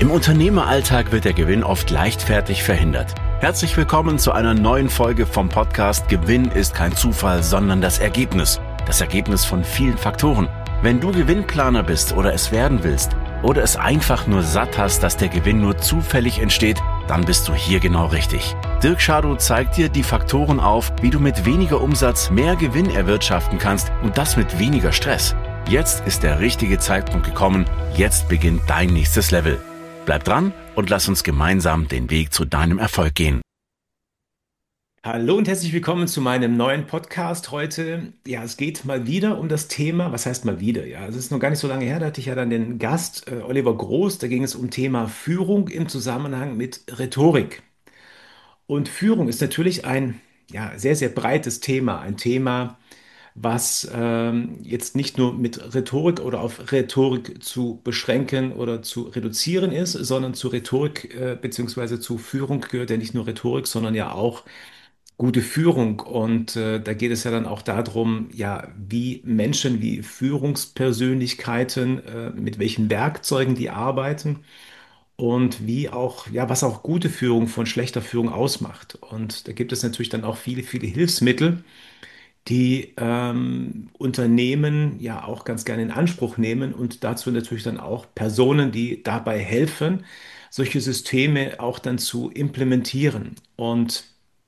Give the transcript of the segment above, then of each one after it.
Im Unternehmeralltag wird der Gewinn oft leichtfertig verhindert. Herzlich willkommen zu einer neuen Folge vom Podcast Gewinn ist kein Zufall, sondern das Ergebnis. Das Ergebnis von vielen Faktoren. Wenn du Gewinnplaner bist oder es werden willst oder es einfach nur satt hast, dass der Gewinn nur zufällig entsteht, dann bist du hier genau richtig. Dirk Schadow zeigt dir die Faktoren auf, wie du mit weniger Umsatz mehr Gewinn erwirtschaften kannst und das mit weniger Stress. Jetzt ist der richtige Zeitpunkt gekommen. Jetzt beginnt dein nächstes Level. Bleib dran und lass uns gemeinsam den Weg zu deinem Erfolg gehen. Hallo und herzlich willkommen zu meinem neuen Podcast heute. Ja, es geht mal wieder um das Thema, was heißt mal wieder? Ja, es ist noch gar nicht so lange her, da hatte ich ja dann den Gast Oliver Groß, da ging es um Thema Führung im Zusammenhang mit Rhetorik. Und Führung ist natürlich ein ja, sehr, sehr breites Thema, ein Thema, was jetzt nicht nur mit Rhetorik oder auf Rhetorik zu beschränken oder zu reduzieren ist, sondern zu Rhetorik beziehungsweise zu Führung gehört ja nicht nur Rhetorik, sondern ja auch gute Führung. Und da geht es ja dann auch darum, ja, wie Menschen, wie Führungspersönlichkeiten, mit welchen Werkzeugen die arbeiten und wie auch, ja, was auch gute Führung von schlechter Führung ausmacht. Und da gibt es natürlich dann auch viele, viele Hilfsmittel, die Unternehmen ja auch ganz gerne in Anspruch nehmen und dazu natürlich dann auch Personen, die dabei helfen, solche Systeme auch dann zu implementieren. Und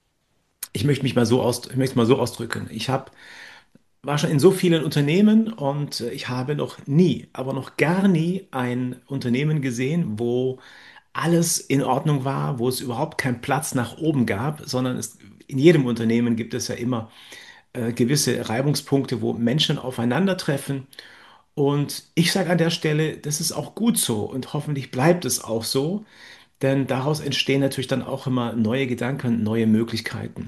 ich möchte es mal so ausdrücken. War schon in so vielen Unternehmen und ich habe noch nie, aber noch gar nie ein Unternehmen gesehen, wo alles in Ordnung war, wo es überhaupt keinen Platz nach oben gab, sondern in jedem Unternehmen gibt es ja immer gewisse Reibungspunkte, wo Menschen aufeinandertreffen. Und ich sage an der Stelle, das ist auch gut so und hoffentlich bleibt es auch so, denn daraus entstehen natürlich dann auch immer neue Gedanken, neue Möglichkeiten.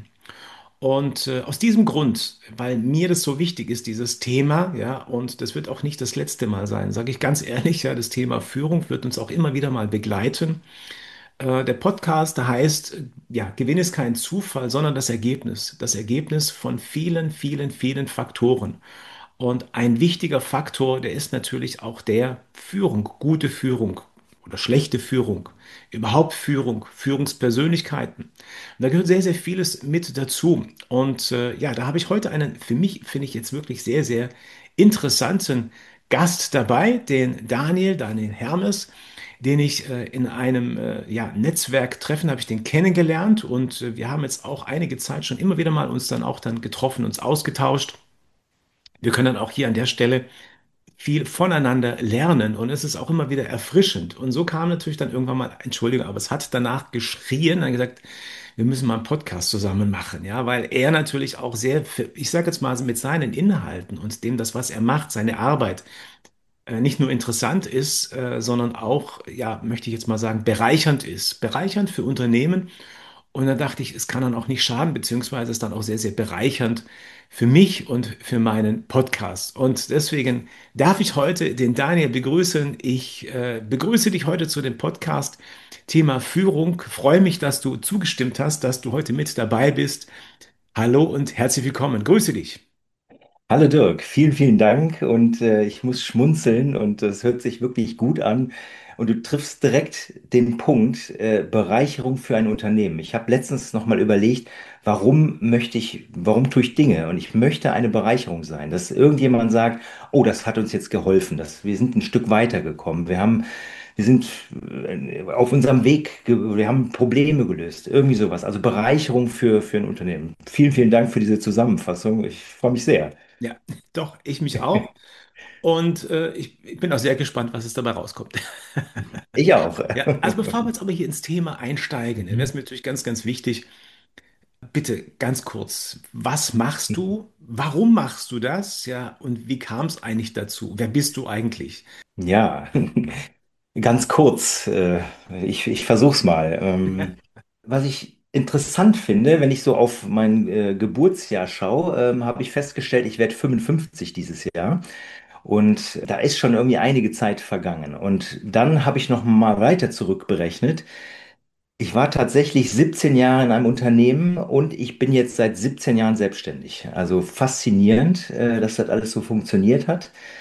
Und aus diesem Grund, weil mir das so wichtig ist, dieses Thema, ja, und das wird auch nicht das letzte Mal sein, sage ich ganz ehrlich, ja, das Thema Führung wird uns auch immer wieder mal begleiten. Der Podcast, der heißt, ja, Gewinn ist kein Zufall, sondern das Ergebnis von vielen, vielen, vielen Faktoren. Und ein wichtiger Faktor, der ist natürlich auch der Führung, gute Führung oder schlechte Führung, überhaupt Führung, Führungspersönlichkeiten. Und da gehört sehr, sehr vieles mit dazu. Und ja, da habe ich heute einen, für mich finde ich jetzt wirklich sehr, sehr interessanten Gast dabei, den Daniel Hermes, den ich in einem ja, Netzwerktreffen habe ich den kennengelernt und wir haben jetzt auch einige Zeit schon immer wieder mal uns dann auch dann getroffen, uns ausgetauscht. Wir können dann auch hier an der Stelle viel voneinander lernen und es ist auch immer wieder erfrischend. Und so kam natürlich dann irgendwann mal, Entschuldigung, aber es hat danach geschrien, dann gesagt, wir müssen mal einen Podcast zusammen machen, ja, weil er natürlich auch sehr, ich sage jetzt mal mit seinen Inhalten und dem, das, was er macht, seine Arbeit, nicht nur interessant ist, sondern auch, ja, möchte ich jetzt mal sagen, bereichernd ist. Bereichernd für Unternehmen. Und dann dachte ich, es kann dann auch nicht schaden, beziehungsweise ist dann auch sehr, sehr bereichernd für mich und für meinen Podcast. Und deswegen darf ich heute den Daniel begrüßen. Ich begrüße dich heute zu dem Podcast Thema Führung. Freue mich, dass du zugestimmt hast, dass du heute mit dabei bist. Hallo und herzlich willkommen. Grüße dich. Hallo Dirk, vielen, vielen Dank und ich muss schmunzeln und es hört sich wirklich gut an und du triffst direkt den Punkt, Bereicherung für ein Unternehmen. Ich habe letztens nochmal überlegt, warum tue ich Dinge und ich möchte eine Bereicherung sein, dass irgendjemand sagt, oh, das hat uns jetzt geholfen, wir sind ein Stück weitergekommen, wir sind auf unserem Weg, wir haben Probleme gelöst, irgendwie sowas, also Bereicherung für ein Unternehmen. Vielen, vielen Dank für diese Zusammenfassung, ich freue mich sehr. Ja, doch, ich mich auch. Und ich bin auch sehr gespannt, was es dabei rauskommt. Ich auch. Ja, also bevor wir jetzt aber hier ins Thema einsteigen, wäre es mir natürlich ganz, ganz wichtig, bitte ganz kurz, was machst du? Warum machst du das? Ja, und wie kam es eigentlich dazu? Wer bist du eigentlich? Ja, ganz kurz. Ich versuch's mal. Was ich interessant finde, wenn ich so auf mein Geburtsjahr schaue, habe ich festgestellt, ich werde 55 dieses Jahr. Und da ist schon irgendwie einige Zeit vergangen. Und dann habe ich noch mal weiter zurückberechnet. Ich war tatsächlich 17 Jahre in einem Unternehmen und ich bin jetzt seit 17 Jahren selbstständig. Also faszinierend, dass das alles so funktioniert hat.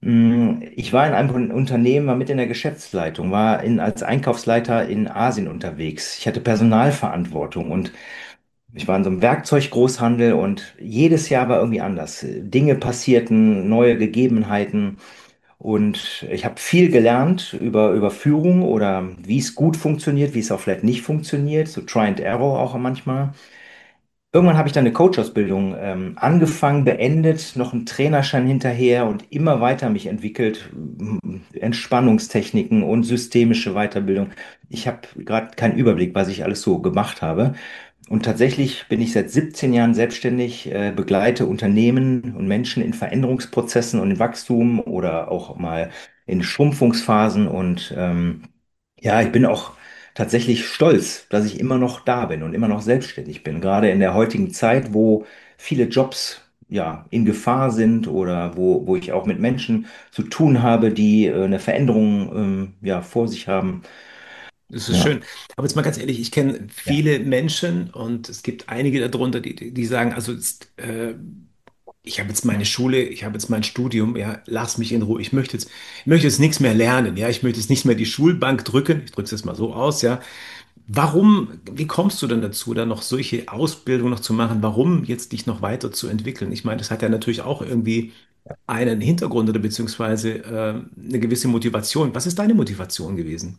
Ich war in einem Unternehmen, war mit in der Geschäftsleitung, als Einkaufsleiter in Asien unterwegs. Ich hatte Personalverantwortung und ich war in so einem Werkzeuggroßhandel und jedes Jahr war irgendwie anders. Dinge passierten, neue Gegebenheiten und ich habe viel gelernt über Führung oder wie es gut funktioniert, wie es auch vielleicht nicht funktioniert, so Try and Error auch manchmal. Irgendwann habe ich dann eine Coach-Ausbildung angefangen, beendet, noch einen Trainerschein hinterher und immer weiter mich entwickelt, Entspannungstechniken und systemische Weiterbildung. Ich habe gerade keinen Überblick, was ich alles so gemacht habe. Und tatsächlich bin ich seit 17 Jahren selbstständig, begleite Unternehmen und Menschen in Veränderungsprozessen und in Wachstum oder auch mal in Schrumpfungsphasen. Und ja, ich bin auch tatsächlich stolz, dass ich immer noch da bin und immer noch selbstständig bin. Gerade in der heutigen Zeit, wo viele Jobs ja in Gefahr sind oder wo ich auch mit Menschen zu tun habe, die eine Veränderung ja vor sich haben. Das ist Ja, schön. Aber jetzt mal ganz ehrlich, ich kenne ja. viele Menschen und es gibt einige darunter, die sagen, also ich habe jetzt meine Schule, ich habe jetzt mein Studium, ja, lass mich in Ruhe. Ich möchte jetzt nichts mehr lernen, ja, ich möchte jetzt nicht mehr die Schulbank drücken. Ich drücke es jetzt mal so aus, ja. Wie kommst du denn dazu, da noch solche Ausbildung noch zu machen? Warum jetzt dich noch weiter zu entwickeln? Ich meine, das hat ja natürlich auch irgendwie einen Hintergrund oder beziehungsweise eine gewisse Motivation. Was ist deine Motivation gewesen?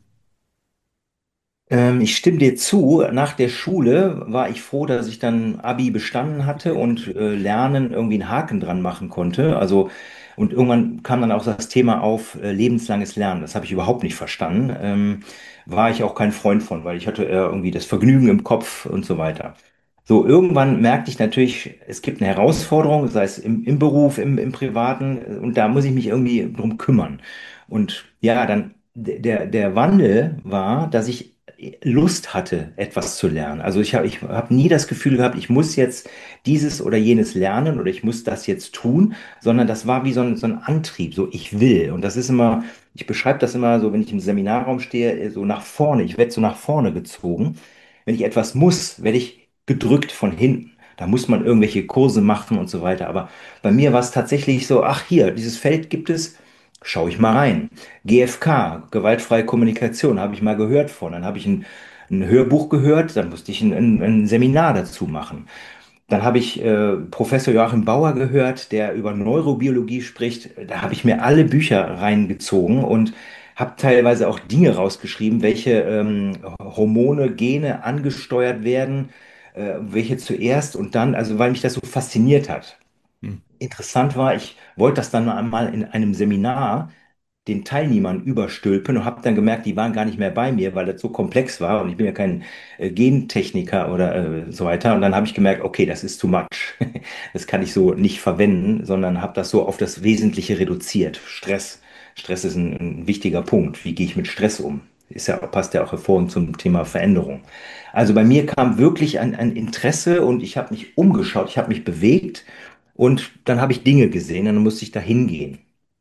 Ich stimme dir zu. Nach der Schule war ich froh, dass ich dann Abi bestanden hatte und Lernen irgendwie einen Haken dran machen konnte. Also, und irgendwann kam dann auch das Thema auf, lebenslanges Lernen. Das habe ich überhaupt nicht verstanden. War ich auch kein Freund von, weil ich hatte eher irgendwie das Vergnügen im Kopf und so weiter. So, irgendwann merkte ich natürlich, es gibt eine Herausforderung, sei es im Beruf, im Privaten, und da muss ich mich irgendwie drum kümmern. Und ja, dann der Wandel war, dass ich Lust hatte, etwas zu lernen. Also ich hab nie das Gefühl gehabt, ich muss jetzt dieses oder jenes lernen oder ich muss das jetzt tun, sondern das war wie so ein Antrieb, so ich will. Und das ist immer, ich beschreibe das immer so, wenn ich im Seminarraum stehe, so nach vorne. Ich werde so nach vorne gezogen. Wenn ich etwas muss, werde ich gedrückt von hinten. Da muss man irgendwelche Kurse machen und so weiter. Aber bei mir war es tatsächlich so, ach hier, dieses Feld gibt es, schau ich mal rein. GFK, gewaltfreie Kommunikation, habe ich mal gehört von. Dann habe ich ein Hörbuch gehört, dann musste ich ein Seminar dazu machen. Dann habe ich Professor Joachim Bauer gehört, der über Neurobiologie spricht. Da habe ich mir alle Bücher reingezogen und habe teilweise auch Dinge rausgeschrieben, welche Hormone, Gene angesteuert werden, welche zuerst und dann, also weil mich das so fasziniert hat. Hm. Interessant war, ich wollte das dann mal in einem Seminar den Teilnehmern überstülpen und habe dann gemerkt, die waren gar nicht mehr bei mir, weil das so komplex war und ich bin ja kein Gentechniker oder so weiter. Und dann habe ich gemerkt, okay, das ist too much. Das kann ich so nicht verwenden, sondern habe das so auf das Wesentliche reduziert. Stress. Stress ist ein wichtiger Punkt. Wie gehe ich mit Stress um? Ist ja, passt ja auch hervor zum Thema Veränderung. Also bei mir kam wirklich ein Interesse und ich habe mich umgeschaut, ich habe mich bewegt und dann habe ich Dinge gesehen und dann musste ich da hingehen.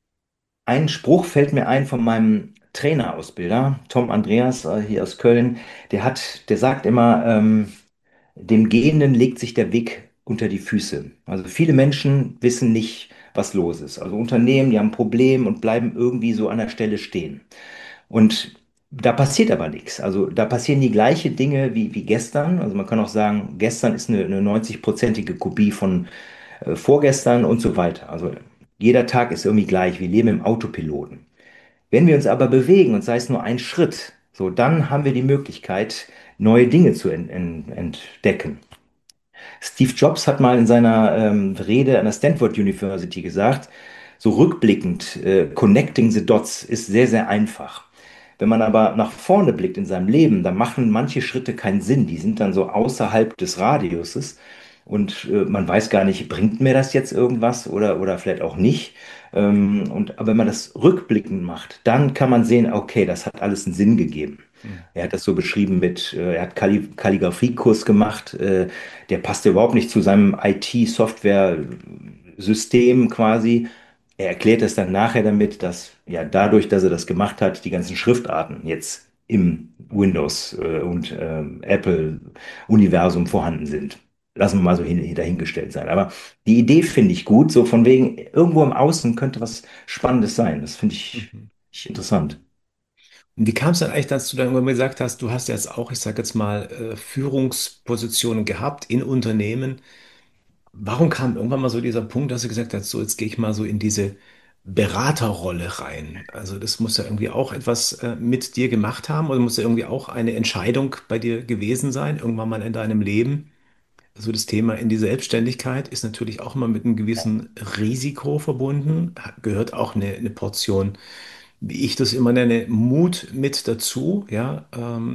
Ein Spruch fällt mir ein von meinem Trainerausbilder, Tom Andreas, hier aus Köln. Der sagt immer, dem Gehenden legt sich der Weg unter die Füße. Also viele Menschen wissen nicht, was los ist. Also Unternehmen, die haben ein Problem und bleiben irgendwie so an der Stelle stehen. Und da passiert aber nichts. Also da passieren die gleichen Dinge wie gestern. Also man kann auch sagen, gestern ist eine 90-prozentige Kopie von vorgestern und so weiter. Also jeder Tag ist irgendwie gleich. Wir leben im Autopiloten. Wenn wir uns aber bewegen und sei es nur ein Schritt, so dann haben wir die Möglichkeit, neue Dinge zu entdecken. Steve Jobs hat mal in seiner Rede an der Stanford University gesagt, so rückblickend, connecting the dots ist sehr, sehr einfach. Wenn man aber nach vorne blickt in seinem Leben, dann machen manche Schritte keinen Sinn. Die sind dann so außerhalb des Radiuses und man weiß gar nicht, bringt mir das jetzt irgendwas oder vielleicht auch nicht. Aber wenn man das rückblickend macht, dann kann man sehen, okay, das hat alles einen Sinn gegeben. Hm. Er hat das so beschrieben er hat Kalligrafiekurs gemacht, der passte überhaupt nicht zu seinem IT-Software-System quasi. Er erklärt es dann nachher damit, dass ja dadurch, dass er das gemacht hat, die ganzen Schriftarten jetzt im Windows und Apple-Universum vorhanden sind. lassen wir mal so dahingestellt sein. Aber die Idee finde ich gut, so von wegen, irgendwo im Außen könnte was Spannendes sein. Das finde Mhm. ich interessant. Und wie kam es dann eigentlich, dass du dann irgendwann gesagt hast, du hast jetzt auch, ich sage jetzt mal, Führungspositionen gehabt in Unternehmen. Warum kam irgendwann mal so dieser Punkt, dass du gesagt hast, so jetzt gehe ich mal so in diese Beraterrolle rein? Also das muss ja irgendwie auch etwas mit dir gemacht haben oder muss ja irgendwie auch eine Entscheidung bei dir gewesen sein, irgendwann mal in deinem Leben. Also das Thema in die Selbstständigkeit ist natürlich auch immer mit einem gewissen Risiko verbunden, gehört auch eine Portion, wie ich das immer nenne, Mut mit dazu, ja.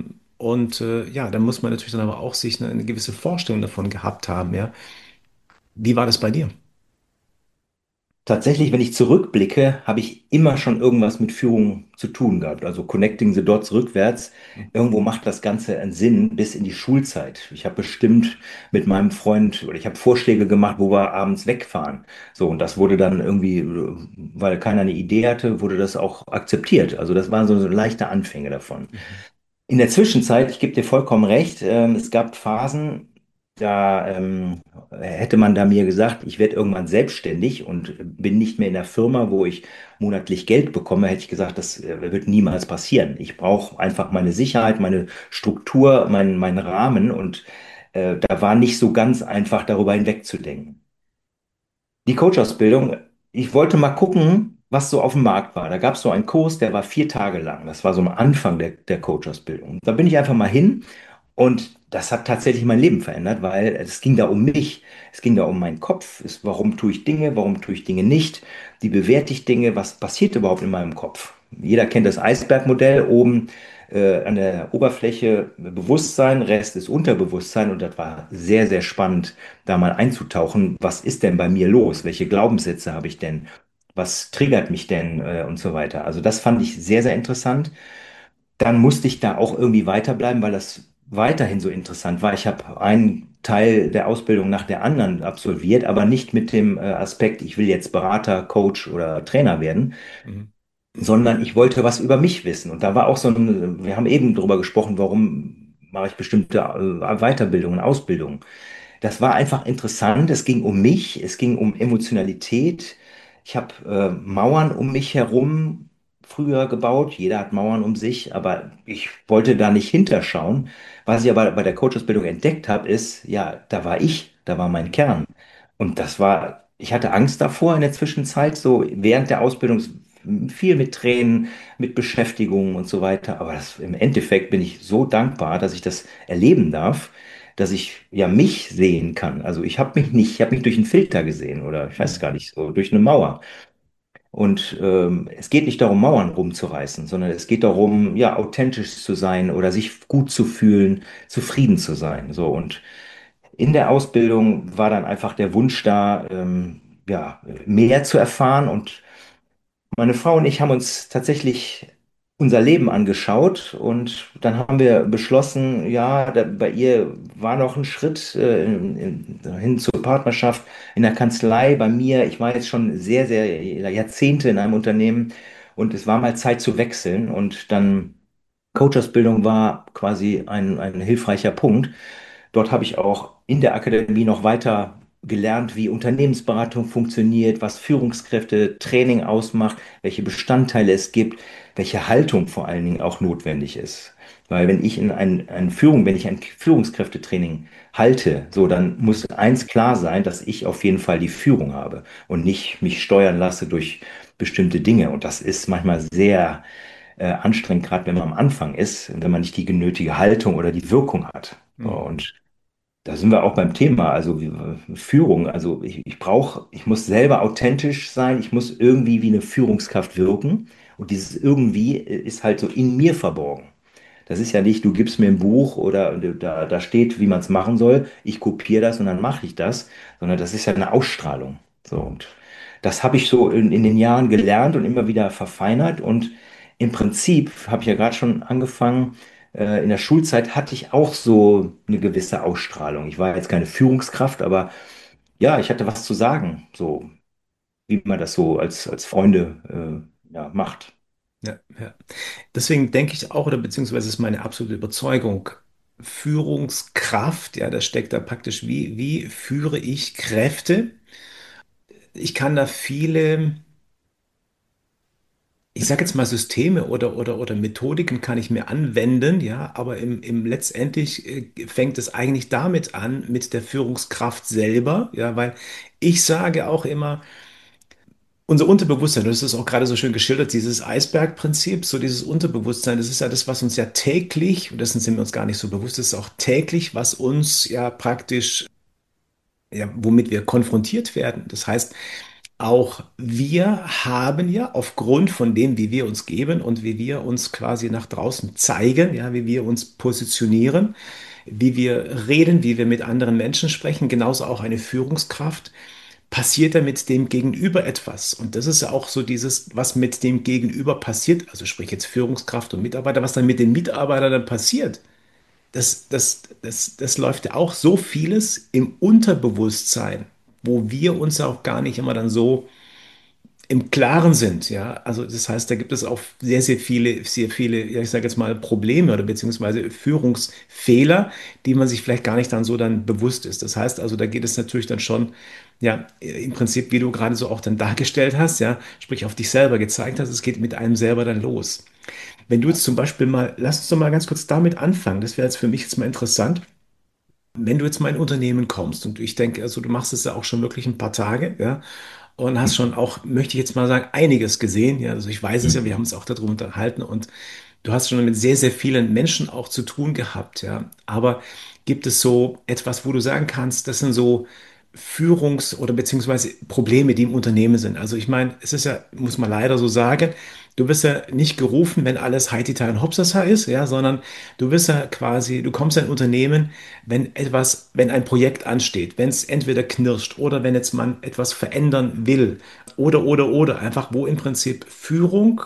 Ja, dann muss man natürlich dann aber auch sich eine gewisse Vorstellung davon gehabt haben, ja. Wie war das bei dir? Tatsächlich, wenn ich zurückblicke, habe ich immer schon irgendwas mit Führung zu tun gehabt. Also Connecting the Dots rückwärts. Irgendwo macht das Ganze einen Sinn bis in die Schulzeit. Ich habe bestimmt mit meinem Freund oder ich habe Vorschläge gemacht, wo wir abends wegfahren. So, und das wurde dann irgendwie, weil keiner eine Idee hatte, wurde das auch akzeptiert. Also das waren so leichte Anfänge davon. Mhm. In der Zwischenzeit, ich gebe dir vollkommen recht, es gab Phasen, da hätte man da mir gesagt, ich werde irgendwann selbstständig und bin nicht mehr in der Firma, wo ich monatlich Geld bekomme, hätte ich gesagt, das wird niemals passieren. Ich brauche einfach meine Sicherheit, meine Struktur, meinen Rahmen und da war nicht so ganz einfach darüber hinwegzudenken. Die Coach-Ausbildung, ich wollte mal gucken, was so auf dem Markt war. Da gab es so einen Kurs, der war 4 Tage lang. Das war so am Anfang der Coach-Ausbildung. Da bin ich einfach mal hin und das hat tatsächlich mein Leben verändert, weil es ging da um mich, es ging da um meinen Kopf. Warum tue ich Dinge, warum tue ich Dinge nicht? Wie bewerte ich Dinge? Was passiert überhaupt in meinem Kopf? Jeder kennt das Eisbergmodell. Oben an der Oberfläche Bewusstsein, Rest ist Unterbewusstsein und das war sehr, sehr spannend, da mal einzutauchen. Was ist denn bei mir los? Welche Glaubenssätze habe ich denn? Was triggert mich denn und so weiter? Also das fand ich sehr, sehr interessant. Dann musste ich da auch irgendwie weiterbleiben, weil das weiterhin so interessant war. Ich habe einen Teil der Ausbildung nach der anderen absolviert, aber nicht mit dem Aspekt, ich will jetzt Berater, Coach oder Trainer werden, Mhm. sondern ich wollte was über mich wissen. Und da war auch so ein, wir haben eben drüber gesprochen, warum mache ich bestimmte Weiterbildungen, Ausbildungen. Das war einfach interessant. Es ging um mich, es ging um Emotionalität. Ich habe Mauern um mich herum früher gebaut. Jeder hat Mauern um sich, aber ich wollte da nicht hinterschauen. Was ich aber bei der Coachausbildung entdeckt habe, ist, ja, da war ich, da war mein Kern. Und das war, ich hatte Angst davor in der Zwischenzeit, so während der Ausbildung viel mit Tränen, mit Beschäftigung und so weiter. Aber im Endeffekt bin ich so dankbar, dass ich das erleben darf, dass ich ja mich sehen kann. Also ich habe mich durch einen Filter gesehen oder ich weiß gar Mhm. nicht, so durch eine Mauer. Und es geht nicht darum, Mauern rumzureißen, sondern es geht darum, ja, authentisch zu sein oder sich gut zu fühlen, zufrieden zu sein. So und in der Ausbildung war dann einfach der Wunsch da, ja, mehr zu erfahren und meine Frau und ich haben uns tatsächlich unser Leben angeschaut und dann haben wir beschlossen, ja, bei ihr war noch ein Schritt hin zur Partnerschaft in der Kanzlei. Bei mir, ich war jetzt schon sehr, sehr Jahrzehnte in einem Unternehmen und es war mal Zeit zu wechseln und dann Coachausbildung war quasi ein hilfreicher Punkt. Dort habe ich auch in der Akademie noch weiter gelernt, wie Unternehmensberatung funktioniert, was Führungskräfte Training ausmacht, welche Bestandteile es gibt, welche Haltung vor allen Dingen auch notwendig ist. Weil wenn ich wenn ich ein Führungskräftetraining halte, so, dann muss eins klar sein, dass ich auf jeden Fall die Führung habe und nicht mich steuern lasse durch bestimmte Dinge. Und das ist manchmal sehr anstrengend, gerade wenn man am Anfang ist, wenn man nicht die nötige Haltung oder die Wirkung hat. Mhm. Und da sind wir auch beim Thema, also Führung. Also ich muss selber authentisch sein, ich muss irgendwie wie eine Führungskraft wirken. Und dieses irgendwie ist halt so in mir verborgen. Das ist ja nicht, du gibst mir ein Buch oder da steht, wie man es machen soll, ich kopiere das und dann mache ich das, sondern das ist ja eine Ausstrahlung. So, und das habe ich so in den Jahren gelernt und immer wieder verfeinert. Und im Prinzip habe ich ja gerade schon angefangen, in der Schulzeit hatte ich auch so eine gewisse Ausstrahlung. Ich war jetzt keine Führungskraft, aber ja, ich hatte was zu sagen, so wie man das so als Freunde ja, macht. Ja, ja. Deswegen denke ich auch, oder beziehungsweise ist meine absolute Überzeugung, Führungskraft, ja, das steckt da praktisch, wie führe ich Kräfte? Ich kann da viele, ich sage jetzt mal Systeme oder Methodiken kann ich mir anwenden, ja, aber im letztendlich fängt es eigentlich damit an, mit der Führungskraft selber, ja, weil ich sage auch immer, unser Unterbewusstsein, das ist auch gerade so schön geschildert, dieses Eisbergprinzip, so dieses Unterbewusstsein, das ist ja das, was uns ja täglich, und dessen sind wir uns gar nicht so bewusst, das ist auch täglich, was uns ja praktisch, ja, womit wir konfrontiert werden. Das heißt, auch wir haben ja aufgrund von dem, wie wir uns geben und wie wir uns quasi nach draußen zeigen, ja, wie wir uns positionieren, wie wir reden, wie wir mit anderen Menschen sprechen, genauso auch eine Führungskraft, passiert da mit dem Gegenüber etwas. Und das ist ja auch so dieses, was mit dem Gegenüber passiert, also sprich jetzt Führungskraft und Mitarbeiter, was dann mit den Mitarbeitern dann passiert. Das läuft ja auch so vieles im Unterbewusstsein, wo wir uns auch gar nicht immer dann so im Klaren sind, ja. Also das heißt, da gibt es auch sehr viele, ja, ich sage jetzt mal Probleme oder beziehungsweise Führungsfehler, die man sich vielleicht gar nicht dann so dann bewusst ist. Das heißt also, da geht es natürlich dann schon, ja, im Prinzip, wie du gerade so auch dann dargestellt hast, ja, sprich auf dich selber gezeigt hast, es geht mit einem selber dann los. Wenn du jetzt zum Beispiel mal, lass uns doch mal ganz kurz damit anfangen, das wäre jetzt für mich jetzt mal interessant. Wenn du jetzt mal in ein Unternehmen kommst und ich denke, also du machst es ja auch schon wirklich ein paar Tage, ja, und hast schon auch, möchte ich jetzt mal sagen, einiges gesehen. Ja, also ich weiß es ja, wir haben uns auch darüber unterhalten und du hast schon mit sehr, sehr vielen Menschen auch zu tun gehabt. Ja, aber gibt es so etwas, wo du sagen kannst, das sind so oder beziehungsweise Probleme, die im Unternehmen sind? Also ich meine, es ist ja, muss man leider so sagen, du wirst ja nicht gerufen, wenn alles Heitita und Hopsasa ist, ja, sondern du wirst ja quasi, du kommst in ein Unternehmen, wenn ein Projekt ansteht, wenn es entweder knirscht oder wenn jetzt man etwas verändern will oder, einfach wo im Prinzip Führung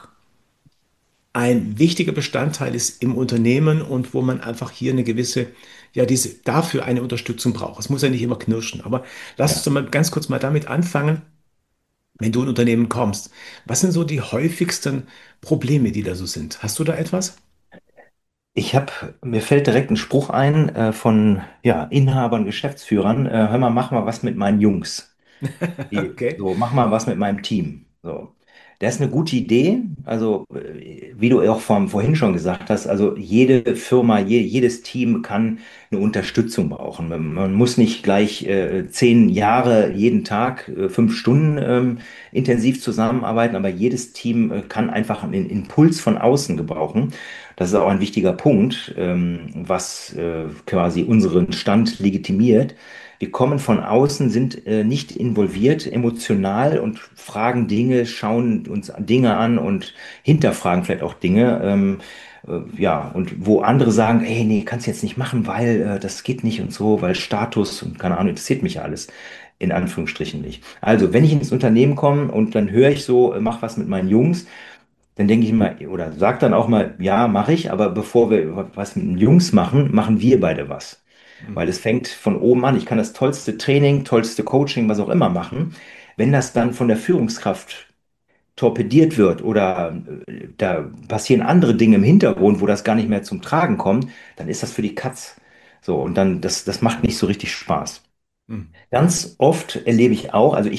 ein wichtiger Bestandteil ist im Unternehmen und wo man einfach hier eine gewisse, ja, dafür eine Unterstützung braucht. Es muss ja nicht immer knirschen, aber lass uns Ja. doch mal ganz kurz mal damit anfangen, wenn du in ein Unternehmen kommst. Was sind so die häufigsten Probleme, die da so sind? Hast du da etwas? Mir fällt direkt ein Spruch ein von ja, Inhabern, Geschäftsführern. Hör mal, mach mal was mit meinen Jungs. Okay. So, mach mal was mit meinem Team. So. Das ist eine gute Idee. Also, wie du auch vorhin schon gesagt hast, also jede Firma, jedes Team kann eine Unterstützung brauchen. Man muss nicht gleich 10 Jahre jeden Tag 5 Stunden intensiv zusammenarbeiten, aber jedes Team kann einfach einen Impuls von außen gebrauchen. Das ist auch ein wichtiger Punkt, was quasi unseren Stand legitimiert. Wir kommen von außen, sind nicht involviert emotional und fragen Dinge, schauen uns Dinge an und hinterfragen vielleicht auch Dinge. Ja, und wo andere sagen, ey, nee, kannst jetzt nicht machen, weil das geht nicht und so, weil Status und keine Ahnung, interessiert mich ja alles in Anführungsstrichen nicht. Also, wenn ich ins Unternehmen komme und dann höre ich so, mach was mit meinen Jungs, dann denke ich immer, oder sag dann auch mal, ja, mache ich, aber bevor wir was mit den Jungs machen, machen wir beide was. Weil es fängt von oben an. Ich kann das tollste Training, tollste Coaching, was auch immer machen. Wenn das dann von der Führungskraft torpediert wird oder da passieren andere Dinge im Hintergrund, wo das gar nicht mehr zum Tragen kommt, dann ist das für die Katz. So, und dann, das macht nicht so richtig Spaß. Hm. Ganz oft erlebe ich auch, also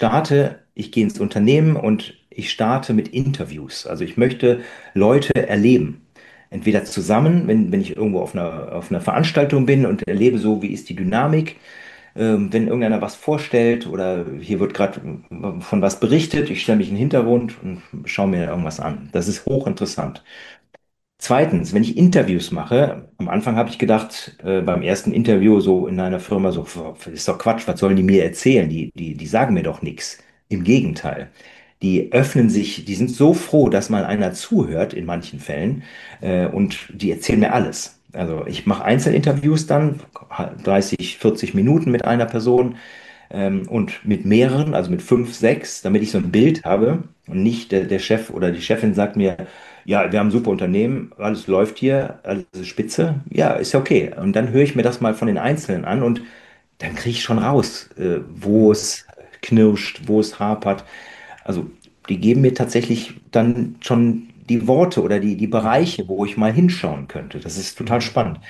ich gehe ins Unternehmen und ich starte mit Interviews. Also ich möchte Leute erleben. Entweder zusammen, wenn ich irgendwo auf einer Veranstaltung bin und erlebe so, wie ist die Dynamik, wenn irgendeiner was vorstellt oder hier wird gerade von was berichtet, ich stelle mich in den Hintergrund und schaue mir irgendwas an. Das ist hochinteressant. Zweitens, wenn ich Interviews mache, am Anfang habe ich gedacht, beim ersten Interview so in einer Firma, so, das ist doch Quatsch, was sollen die mir erzählen? Die sagen mir doch nichts. Im Gegenteil. Die öffnen sich, die sind so froh, dass mal einer zuhört in manchen Fällen, und die erzählen mir alles. Also ich mache Einzelinterviews dann, 30, 40 Minuten mit einer Person, und mit mehreren, also mit 5, 6, damit ich so ein Bild habe und nicht der Chef oder die Chefin sagt mir, ja, wir haben ein super Unternehmen, alles läuft hier, alles ist spitze. Ja, ist ja okay. Und dann höre ich mir das mal von den Einzelnen an und dann kriege ich schon raus, wo Hm. es knirscht, wo es hapert. Also die geben mir tatsächlich dann schon die Worte oder die Hm. Bereiche, wo ich mal hinschauen könnte. Das ist total Hm. spannend.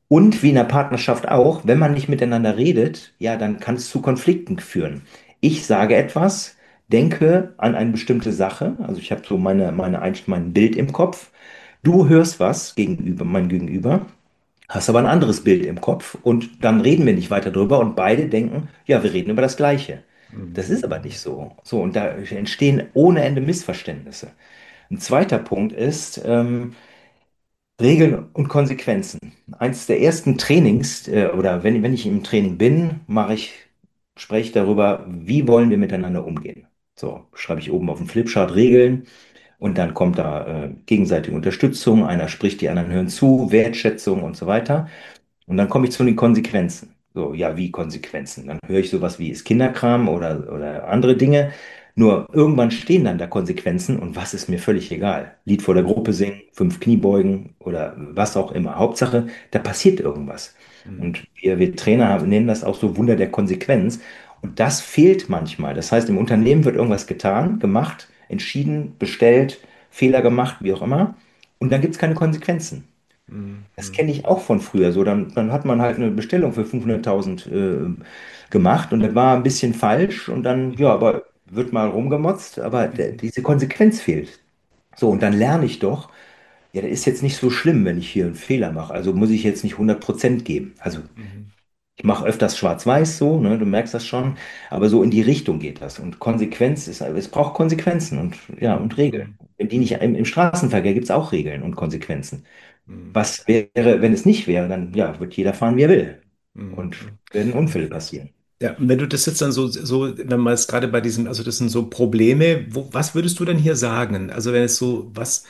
Und wie in der Partnerschaft auch, wenn man nicht miteinander redet, ja, dann kann es zu Konflikten führen. Ich sage etwas, denke an eine bestimmte Sache, also ich habe so mein Bild im Kopf. Du hörst was gegenüber, mein Gegenüber, hast aber ein anderes Bild im Kopf und dann reden wir nicht weiter drüber und beide denken, ja, wir reden über das Gleiche. Mhm. Das ist aber nicht so. So, und da entstehen ohne Ende Missverständnisse. Ein zweiter Punkt ist, Regeln und Konsequenzen. Eins der ersten Trainings, oder wenn ich im Training bin, spreche ich darüber, wie wollen wir miteinander umgehen. So, schreibe ich oben auf den Flipchart Regeln und dann kommt da gegenseitige Unterstützung, einer spricht, die anderen hören zu, Wertschätzung und so weiter. Und dann komme ich zu den Konsequenzen. So, ja, wie Konsequenzen? Dann höre ich sowas wie ist Kinderkram oder andere Dinge. Nur irgendwann stehen dann da Konsequenzen und was ist mir völlig egal. Lied vor der Gruppe singen, 5 Kniebeugen oder was auch immer. Hauptsache, da passiert irgendwas. Mhm. Und wir Trainer nennen das auch so Wunder der Konsequenz. Und das fehlt manchmal. Das heißt, im Unternehmen wird irgendwas getan, gemacht, entschieden, bestellt, Fehler gemacht, wie auch immer. Und dann gibt es keine Konsequenzen. Mhm. Das Mhm. kenne ich auch von früher. So, dann hat man halt eine Bestellung für 500.000 gemacht und das war ein bisschen falsch und dann, ja, aber wird mal rumgemotzt, aber Mhm. diese Konsequenz fehlt. So, und dann lerne ich doch, ja, das ist jetzt nicht so schlimm, wenn ich hier einen Fehler mache. Also muss ich jetzt nicht 100% geben. Also Mhm. ich mache öfters schwarz-weiß so, ne, du merkst das schon, aber so in die Richtung geht das. Und Konsequenz ist, es braucht Konsequenzen und, ja, Mhm. und Regeln. Mhm. Wenn die nicht, im Straßenverkehr gibt es auch Regeln und Konsequenzen. Mhm. Was wäre, wenn es nicht wäre? Dann ja, wird jeder fahren, wie er will. Mhm. Und Mhm. werden Unfälle passieren. Ja, und wenn du das jetzt dann wenn man jetzt gerade bei diesem, also das sind so Probleme, was würdest du denn hier sagen? Also wenn es so,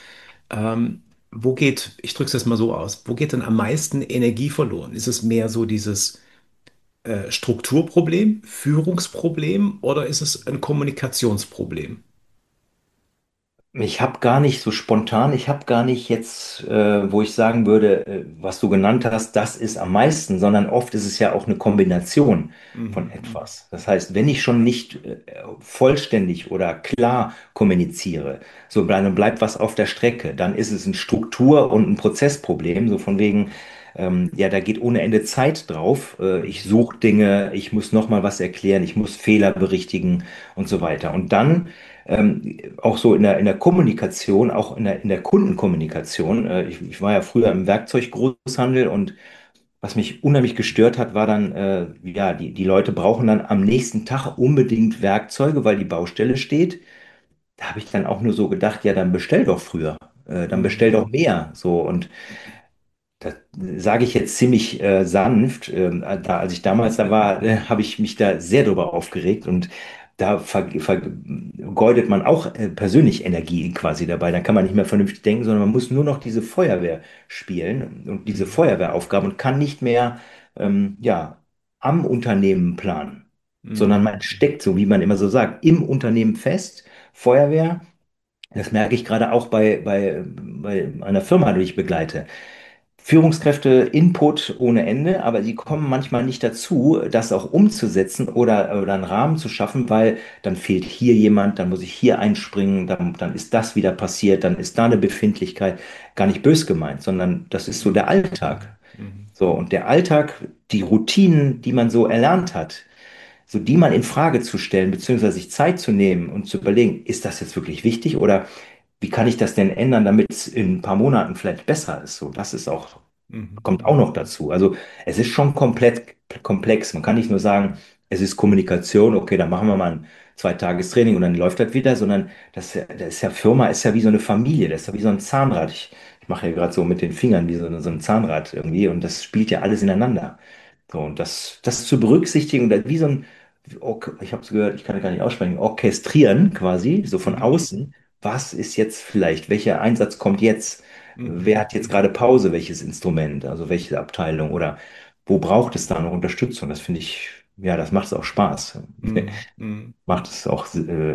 wo geht, ich drücke es jetzt mal so aus, wo geht denn am meisten Energie verloren? Ist es mehr so dieses Strukturproblem, Führungsproblem oder ist es ein Kommunikationsproblem? Ich habe gar nicht so spontan, ich habe gar nicht jetzt, wo ich sagen würde, was du genannt hast, das ist am meisten, sondern oft ist es ja auch eine Kombination von Mhm. Mhm. etwas. Das heißt, wenn ich schon nicht vollständig oder klar kommuniziere, so dann bleibt was auf der Strecke, dann ist es ein Struktur- und ein Prozessproblem, so von wegen, ja, da geht ohne Ende Zeit drauf. Ich Mhm. suche Dinge, ich muss noch mal was erklären, ich muss Fehler berichtigen und so weiter. Und dann auch so in der Kommunikation, auch in der Kundenkommunikation. Ich war ja früher im Werkzeuggroßhandel und was mich unheimlich gestört hat, war dann, ja, die Leute brauchen dann am nächsten Tag unbedingt Werkzeuge, weil die Baustelle steht. Da habe ich dann auch nur so gedacht, ja, dann bestell doch früher, dann bestell doch Mhm. mehr. So und das sage ich jetzt ziemlich sanft. Als ich damals da war, habe ich mich da sehr drüber aufgeregt und da vergeudet man auch persönlich Energie quasi dabei. Dann kann man nicht mehr vernünftig denken, sondern man muss nur noch diese Feuerwehr spielen und diese Mhm. Feuerwehraufgaben und kann nicht mehr ja, am Unternehmen planen, sondern Mhm. man steckt, so wie man immer so sagt, im Unternehmen fest. Feuerwehr, das merke ich gerade auch bei einer Firma, die ich begleite. Führungskräfte Input ohne Ende, aber sie kommen manchmal nicht dazu, das auch umzusetzen oder einen Rahmen zu schaffen, weil dann fehlt hier jemand, dann muss ich hier einspringen, dann ist das wieder passiert, dann ist da eine Befindlichkeit, gar nicht bös gemeint, sondern das ist so Mhm. der Alltag. Mhm. So, und der Alltag, die Routinen, die man so erlernt hat, so die mal in Frage zu stellen, beziehungsweise sich Zeit zu nehmen und zu überlegen, ist das jetzt wirklich wichtig oder wie kann ich das denn ändern, damit es in ein paar Monaten vielleicht besser ist? So, das ist auch, Mhm. kommt auch noch dazu. Also es ist schon komplett komplex. Man kann nicht nur sagen, es ist Kommunikation, okay, dann machen wir mal ein 2-Tages-Training und dann läuft das wieder, sondern das ist ja Firma, ist ja wie so eine Familie, das ist ja wie so ein Zahnrad. Ich mache ja gerade so mit den Fingern wie so ein Zahnrad irgendwie und das spielt ja alles ineinander. So, und das zu berücksichtigen, wie so ein, ich habe es gehört, ich kann es gar nicht aussprechen, orchestrieren quasi, so von Mhm. außen. Was ist jetzt vielleicht? Welcher Einsatz kommt jetzt? Mhm. Wer hat jetzt gerade Pause? Welches Instrument? Also welche Abteilung? Oder wo braucht es da noch Unterstützung? Das finde ich, ja, das macht es auch Spaß. Mhm. Mhm. Macht es auch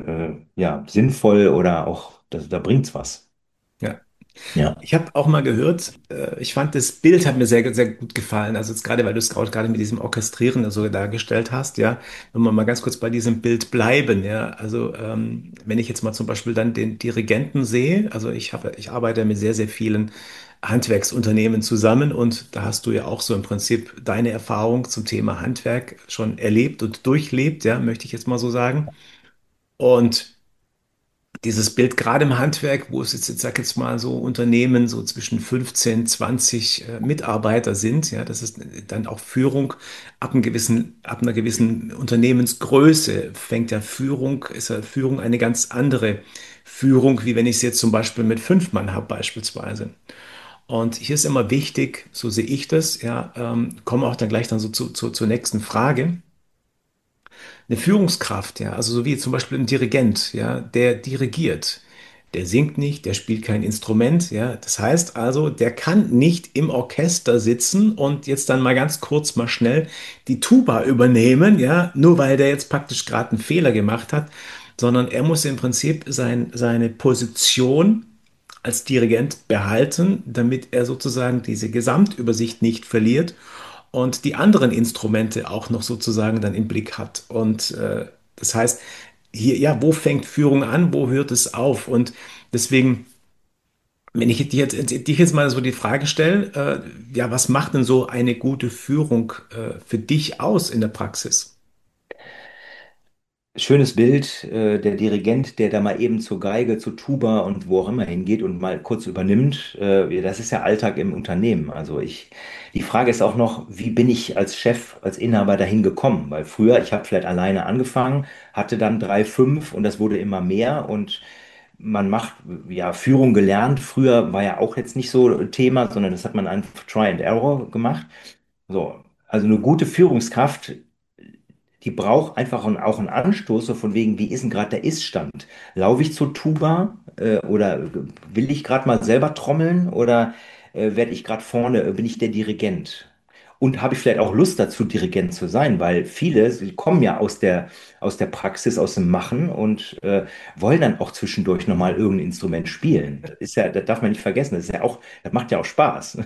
ja, sinnvoll oder auch, da bringt es was. Ja. Ja. Ich habe auch mal gehört, ich fand das Bild hat mir sehr, sehr gut gefallen. Also jetzt gerade, weil du es gerade mit diesem Orchestrieren so dargestellt hast, ja, wenn wir mal ganz kurz bei diesem Bild bleiben, ja, also wenn ich jetzt mal zum Beispiel dann den Dirigenten sehe, also ich arbeite mit sehr, sehr vielen Handwerksunternehmen zusammen und da hast du ja auch so im Prinzip deine Erfahrung zum Thema Handwerk schon erlebt und durchlebt, ja, möchte ich jetzt mal so sagen. Und dieses Bild gerade im Handwerk, wo es jetzt sag jetzt mal so Unternehmen so zwischen 15, 20 Mitarbeiter sind, ja, das ist dann auch Führung ab einer gewissen Unternehmensgröße fängt ja Führung, ist ja Führung eine ganz andere Führung, wie wenn ich es jetzt zum Beispiel mit 5 Mann habe beispielsweise. Und hier ist immer wichtig, so sehe ich das, ja, komme auch dann gleich dann so zur nächsten Frage. Eine Führungskraft, ja, also so wie zum Beispiel ein Dirigent, ja, der dirigiert. Der singt nicht, der spielt kein Instrument, ja. Das heißt also, der kann nicht im Orchester sitzen und jetzt dann mal ganz kurz mal schnell die Tuba übernehmen, ja, nur weil der jetzt praktisch gerade einen Fehler gemacht hat, sondern er muss im Prinzip seine Position als Dirigent behalten, damit er sozusagen diese Gesamtübersicht nicht verliert und die anderen Instrumente auch noch sozusagen dann im Blick hat. Und das heißt, hier, ja, wo fängt Führung an, wo hört es auf? Und deswegen, wenn ich dich jetzt mal so die Frage stelle, ja, was macht denn so eine gute Führung für dich aus in der Praxis? Schönes Bild, der Dirigent, der da mal eben zur Geige, zur Tuba und wo auch immer hingeht und mal kurz übernimmt. Das ist ja Alltag im Unternehmen. Die Frage ist auch noch, wie bin ich als Chef, als Inhaber dahin gekommen? Weil früher, ich habe vielleicht alleine angefangen, hatte dann drei, fünf und das wurde immer mehr und man macht ja Führung gelernt. Früher war ja auch jetzt nicht so Thema, sondern das hat man einfach Try and Error gemacht. So, also eine gute Führungskraft, die braucht einfach auch einen Anstoß, so von wegen, wie ist denn gerade der Ist-Stand? Laufe ich zur Tuba oder will ich gerade mal selber trommeln oder werde ich gerade vorne, bin ich der Dirigent? Und habe ich vielleicht auch Lust dazu, Dirigent zu sein, weil viele, sie kommen ja aus der Praxis, aus dem Machen und wollen dann auch zwischendurch nochmal irgendein Instrument spielen. Das ist ja, das darf man nicht vergessen, das ist ja auch, das macht ja auch Spaß.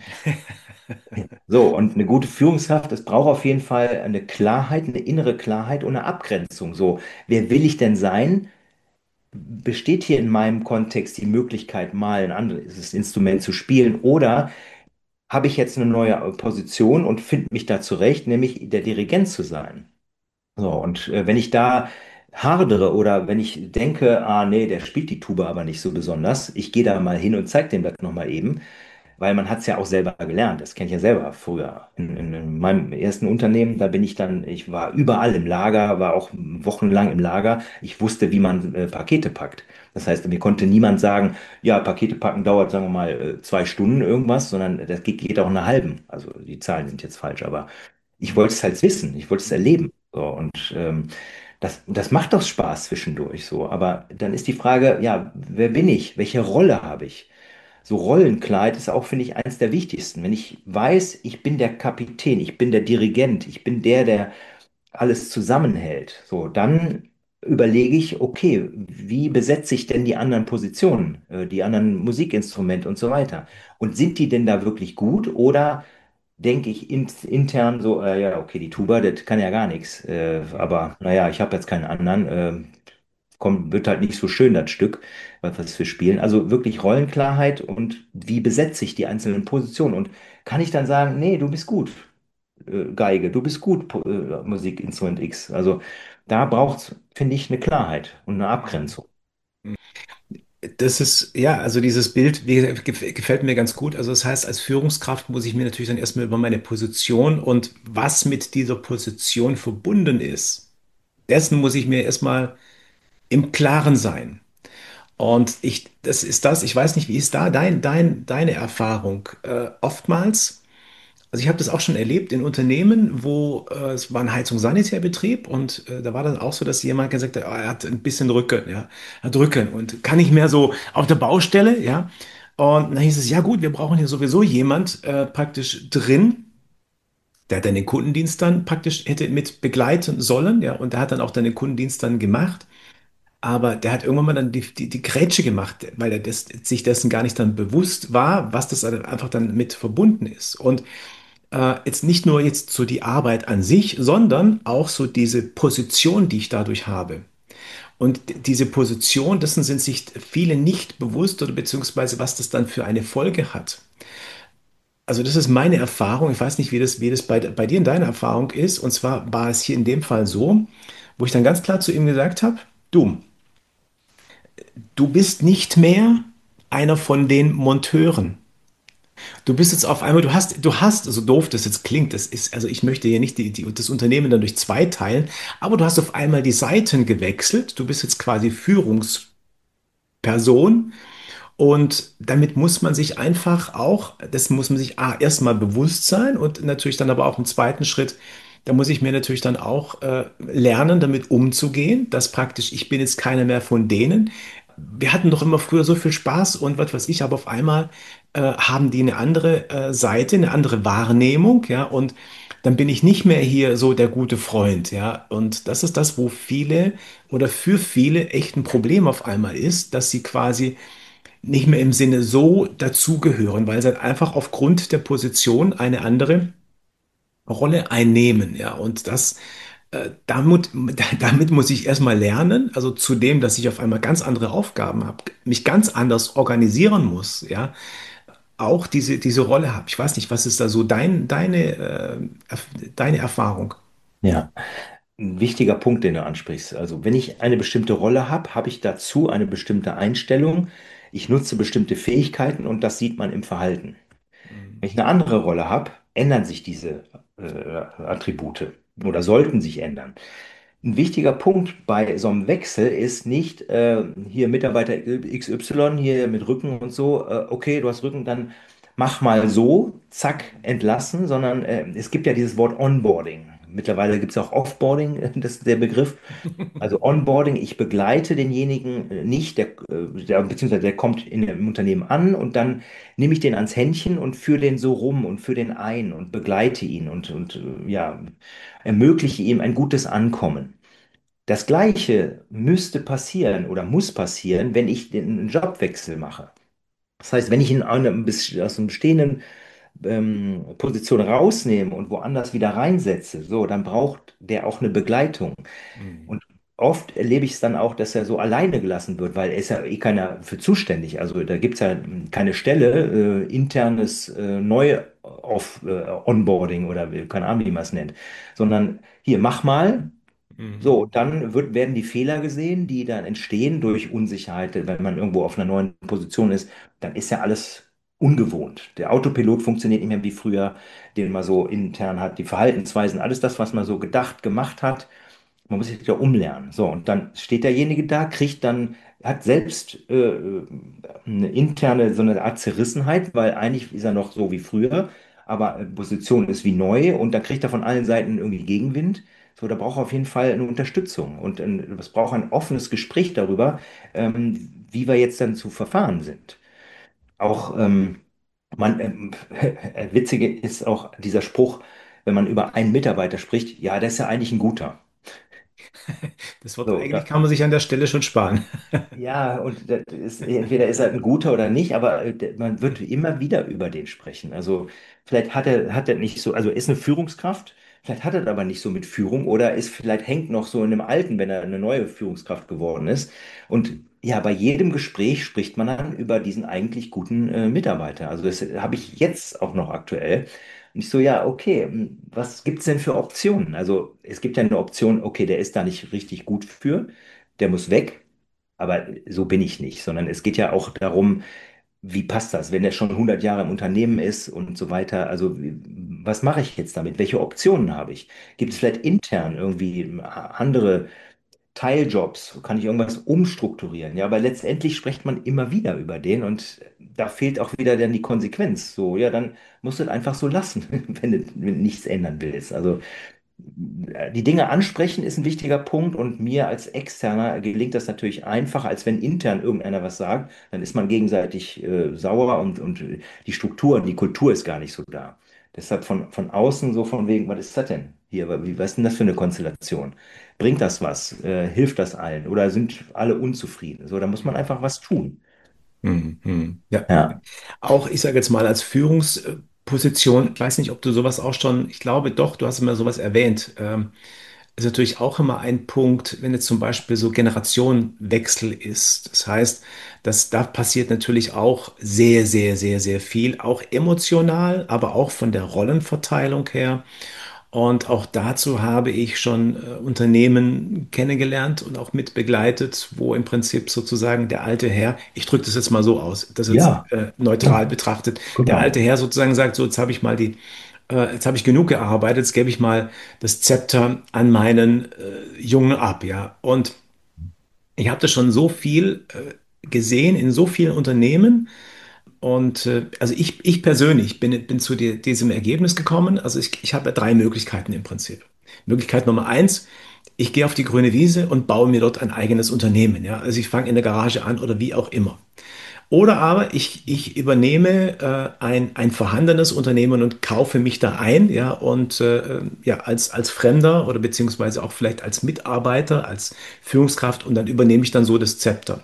So, und eine gute Führungskraft, es braucht auf jeden Fall eine Klarheit, eine innere Klarheit und eine Abgrenzung. So, wer will ich denn sein? Besteht hier in meinem Kontext die Möglichkeit, mal ein anderes Instrument zu spielen? Oder habe ich jetzt eine neue Position und finde mich da zurecht, nämlich der Dirigent zu sein? So, und wenn ich da hadere oder wenn ich denke, ah nee, der spielt die Tuba aber nicht so besonders, ich gehe da mal hin und zeige dem das nochmal eben, weil man hat es ja auch selber gelernt. Das kenne ich ja selber früher. In meinem ersten Unternehmen, da bin ich dann, ich war überall im Lager, war auch wochenlang im Lager. Ich wusste, wie man Pakete packt. Das heißt, mir konnte niemand sagen, ja, Pakete packen dauert, sagen wir mal, 2 Stunden irgendwas, sondern das geht auch in einer halben. Also die Zahlen sind jetzt falsch, aber ich wollte es halt wissen, ich wollte es erleben. So, und das macht doch Spaß zwischendurch so. Aber dann ist die Frage, ja, wer bin ich? Welche Rolle habe ich? So Rollenkleid ist auch, finde ich, eins der wichtigsten. Wenn ich weiß, ich bin der Kapitän, ich bin der Dirigent, ich bin der alles zusammenhält, so, dann überlege ich, okay, wie besetze ich denn die anderen Positionen, die anderen Musikinstrumente und so weiter? Und sind die denn da wirklich gut oder denke ich intern so, ja, okay, die Tuba, das kann ja gar nichts, aber naja, ich habe jetzt keinen anderen, wird halt nicht so schön, das Stück, was wir spielen. Also wirklich Rollenklarheit und wie besetze ich die einzelnen Positionen. Und kann ich dann sagen, nee, du bist gut, Geige, du bist gut, Musikinstrument X. Also da braucht es, finde ich, eine Klarheit und eine Abgrenzung. Das ist, ja, also dieses Bild wie gesagt, gefällt mir ganz gut. Also das heißt, als Führungskraft muss ich mir natürlich dann erstmal über meine Position und was mit dieser Position verbunden ist, dessen muss ich mir erstmal im Klaren sein. Und das ist das, ich weiß nicht, wie ist da deine Erfahrung? Oftmals, also ich habe das auch schon erlebt in Unternehmen, wo es war ein Heizung-Sanitärbetrieb und da war dann auch so, dass jemand gesagt hat, ah, er hat ein bisschen Rücken, ja, er hat Rücken und kann nicht mehr so auf der Baustelle, ja. Und dann hieß es, ja gut, wir brauchen hier sowieso jemand praktisch drin, der hat dann den Kundendienst dann praktisch hätte mit begleiten sollen, ja, und der hat dann auch dann den Kundendienst dann gemacht. Aber der hat irgendwann mal dann die Grätsche gemacht, weil er sich dessen gar nicht dann bewusst war, was das dann einfach dann mit verbunden ist. Und jetzt nicht nur jetzt so die Arbeit an sich, sondern auch so diese Position, die ich dadurch habe. Und diese Position, dessen sind sich viele nicht bewusst oder beziehungsweise was das dann für eine Folge hat. Also das ist meine Erfahrung. Ich weiß nicht, wie das bei dir in deiner Erfahrung ist. Und zwar war es hier in dem Fall so, wo ich dann ganz klar zu ihm gesagt habe, du bist nicht mehr einer von den Monteuren. Du bist jetzt auf einmal, so doof das jetzt klingt, das ist, also ich möchte hier nicht das Unternehmen dann durch zwei teilen, aber du hast auf einmal die Seiten gewechselt. Du bist jetzt quasi Führungsperson und damit muss man sich einfach auch, das muss man sich erstmal bewusst sein und natürlich dann aber auch im zweiten Schritt, da muss ich mir natürlich dann auch lernen, damit umzugehen, dass praktisch ich bin jetzt keiner mehr von denen. Wir hatten doch immer früher so viel Spaß und was weiß ich, aber auf einmal haben die eine andere Seite, eine andere Wahrnehmung, ja, und dann bin ich nicht mehr hier so der gute Freund, ja, und das ist das, wo viele oder für viele echt ein Problem auf einmal ist, dass sie quasi nicht mehr im Sinne so dazugehören, weil sie halt einfach aufgrund der Position eine andere Rolle einnehmen, ja, und damit muss ich erstmal lernen, also zudem, dass ich auf einmal ganz andere Aufgaben habe, mich ganz anders organisieren muss, ja, auch diese Rolle habe. Ich weiß nicht, was ist da so deine Erfahrung? Ja, ein wichtiger Punkt, den du ansprichst. Also, wenn ich eine bestimmte Rolle habe, habe ich dazu eine bestimmte Einstellung. Ich nutze bestimmte Fähigkeiten und das sieht man im Verhalten. Wenn ich eine andere Rolle habe, ändern sich diese Attribute oder sollten sich ändern. Ein wichtiger Punkt bei so einem Wechsel ist nicht hier Mitarbeiter XY hier mit Rücken und so, okay, du hast Rücken, dann mach mal so, zack, entlassen, sondern es gibt ja dieses Wort Onboarding. Mittlerweile gibt es auch Offboarding, das ist der Begriff. Also Onboarding, ich begleite denjenigen nicht, beziehungsweise der kommt im Unternehmen an und dann nehme ich den ans Händchen und führe den so rum und führe den ein und begleite ihn und ja, ermögliche ihm ein gutes Ankommen. Das Gleiche müsste passieren oder muss passieren, wenn ich den Jobwechsel mache. Das heißt, wenn ich ihn aus einer bestehenden Position rausnehme und woanders wieder reinsetze, so, dann braucht der auch eine Begleitung. Mhm. Und oft erlebe ich es dann auch, dass er so alleine gelassen wird, weil er ist ja eh keiner für zuständig. Also da gibt es ja keine Stelle, internes Onboarding oder keine Ahnung, wie man es nennt, sondern hier, mach mal. Mhm. So, dann werden die Fehler gesehen, die dann entstehen durch Unsicherheit, wenn man irgendwo auf einer neuen Position ist, dann ist ja alles ungewohnt. Der Autopilot funktioniert nicht mehr wie früher, den man so intern hat, die Verhaltensweisen, alles das, was man so gedacht, gemacht hat, man muss sich wieder umlernen. So, und dann steht derjenige da, hat selbst eine interne, so eine Art Zerrissenheit, weil eigentlich ist er noch so wie früher, aber Position ist wie neu und dann kriegt er von allen Seiten irgendwie Gegenwind. So, da braucht er auf jeden Fall eine Unterstützung und es braucht ein offenes Gespräch darüber, wie wir jetzt dann zu verfahren sind. Auch witzige ist auch dieser Spruch, wenn man über einen Mitarbeiter spricht, ja, der ist ja eigentlich ein guter. Das Wort So, eigentlich kann man sich an der Stelle schon sparen. ja, und das ist, entweder ist er ein guter oder nicht, aber man wird immer wieder über den sprechen. Also vielleicht hat er nicht so, also er ist eine Führungskraft, vielleicht hat er aber nicht so mit Führung oder ist vielleicht hängt noch so in dem Alten, wenn er eine neue Führungskraft geworden ist. Und ja, bei jedem Gespräch spricht man dann über diesen eigentlich guten Mitarbeiter. Also das habe ich jetzt auch noch aktuell. Und ich so, ja, okay, was gibt's denn für Optionen? Also es gibt ja eine Option, okay, der ist da nicht richtig gut für, der muss weg. Aber so bin ich nicht, sondern es geht ja auch darum, wie passt das, wenn er schon 100 Jahre im Unternehmen ist und so weiter. Also was mache ich jetzt damit? Welche Optionen habe ich? Gibt es vielleicht intern irgendwie andere Teiljobs? Kann ich irgendwas umstrukturieren? Ja, aber letztendlich spricht man immer wieder über den und da fehlt auch wieder dann die Konsequenz. So, ja, dann musst du es einfach so lassen, wenn du nichts ändern willst. Also die Dinge ansprechen ist ein wichtiger Punkt und mir als Externer gelingt das natürlich einfacher, als wenn intern irgendeiner was sagt. Dann ist man gegenseitig sauer und die Struktur, die Kultur ist gar nicht so da. Deshalb von außen so von wegen, was ist das denn hier? Was ist denn das für eine Konstellation? Bringt das was? Hilft das allen? Oder sind alle unzufrieden? So, da muss man einfach was tun. Ja. Ja. Auch, ich sage jetzt mal, als Führungsposition, ich weiß nicht, ob du sowas auch schon, ich glaube doch, du hast immer sowas erwähnt. ist natürlich auch immer ein Punkt, wenn jetzt zum Beispiel so Generationenwechsel ist. Das heißt, da passiert natürlich auch sehr, sehr, sehr, sehr viel, auch emotional, aber auch von der Rollenverteilung her. Und auch dazu habe ich schon Unternehmen kennengelernt und auch mit begleitet, wo im Prinzip sozusagen der alte Herr, ich drücke das jetzt mal so aus, das jetzt Ja, neutral betrachtet, der genau. alte Herr sozusagen sagt, so jetzt habe ich mal jetzt habe ich genug gearbeitet, jetzt gebe ich mal das Zepter an meinen Jungen ab, ja. Und ich habe das schon so viel gesehen in so vielen Unternehmen. Und also ich persönlich bin zu diesem Ergebnis gekommen. Also ich habe ja drei Möglichkeiten im Prinzip. Möglichkeit Nummer eins, ich gehe auf die grüne Wiese und baue mir dort ein eigenes Unternehmen. Ja? Also ich fange in der Garage an oder wie auch immer. Oder aber ich übernehme ein vorhandenes Unternehmen und kaufe mich da ein, ja, und ja, als Fremder oder beziehungsweise auch vielleicht als Mitarbeiter, als Führungskraft und dann übernehme ich dann so das Zepter.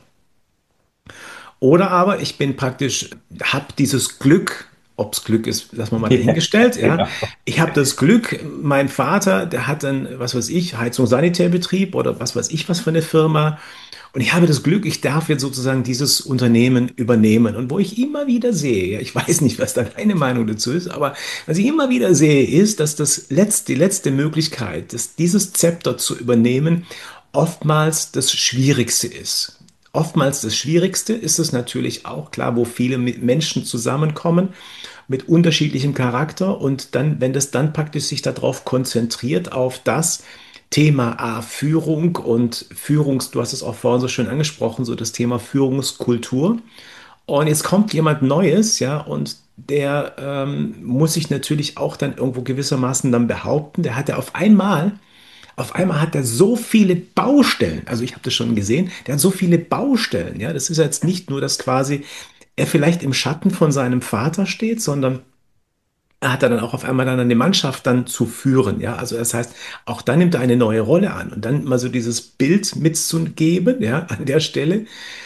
Oder aber ich bin praktisch, habe dieses Glück, ob es Glück ist, lassen wir mal dahingestellt, ja. Ja, Ich habe das Glück, mein Vater, der hat einen, was weiß ich, Heizung-Sanitärbetrieb oder was weiß ich, was für eine Firma. Und ich habe das Glück, ich darf jetzt sozusagen dieses Unternehmen übernehmen. Und wo ich immer wieder sehe, ja, ich weiß nicht, was da deine Meinung dazu ist, aber was ich immer wieder sehe, ist, dass die letzte Möglichkeit, dieses Zepter zu übernehmen, oftmals das Schwierigste ist. Oftmals das Schwierigste ist es natürlich auch klar, wo viele Menschen zusammenkommen mit unterschiedlichem Charakter und dann, wenn das dann praktisch sich darauf konzentriert, auf das Thema Führung und du hast es auch vorhin so schön angesprochen, so das Thema Führungskultur. Und jetzt kommt jemand Neues, ja, und der muss sich natürlich auch dann irgendwo gewissermaßen dann behaupten. Der hat ja auf einmal hat er so viele Baustellen. Also ich habe das schon gesehen, der hat so viele Baustellen. Ja, das ist jetzt nicht nur, dass quasi er vielleicht im Schatten von seinem Vater steht, sondern er hat dann auch auf einmal dann eine Mannschaft dann zu führen. Ja, also das heißt, auch dann nimmt er eine neue Rolle an und dann mal so dieses Bild mitzugeben, ja, an der Stelle.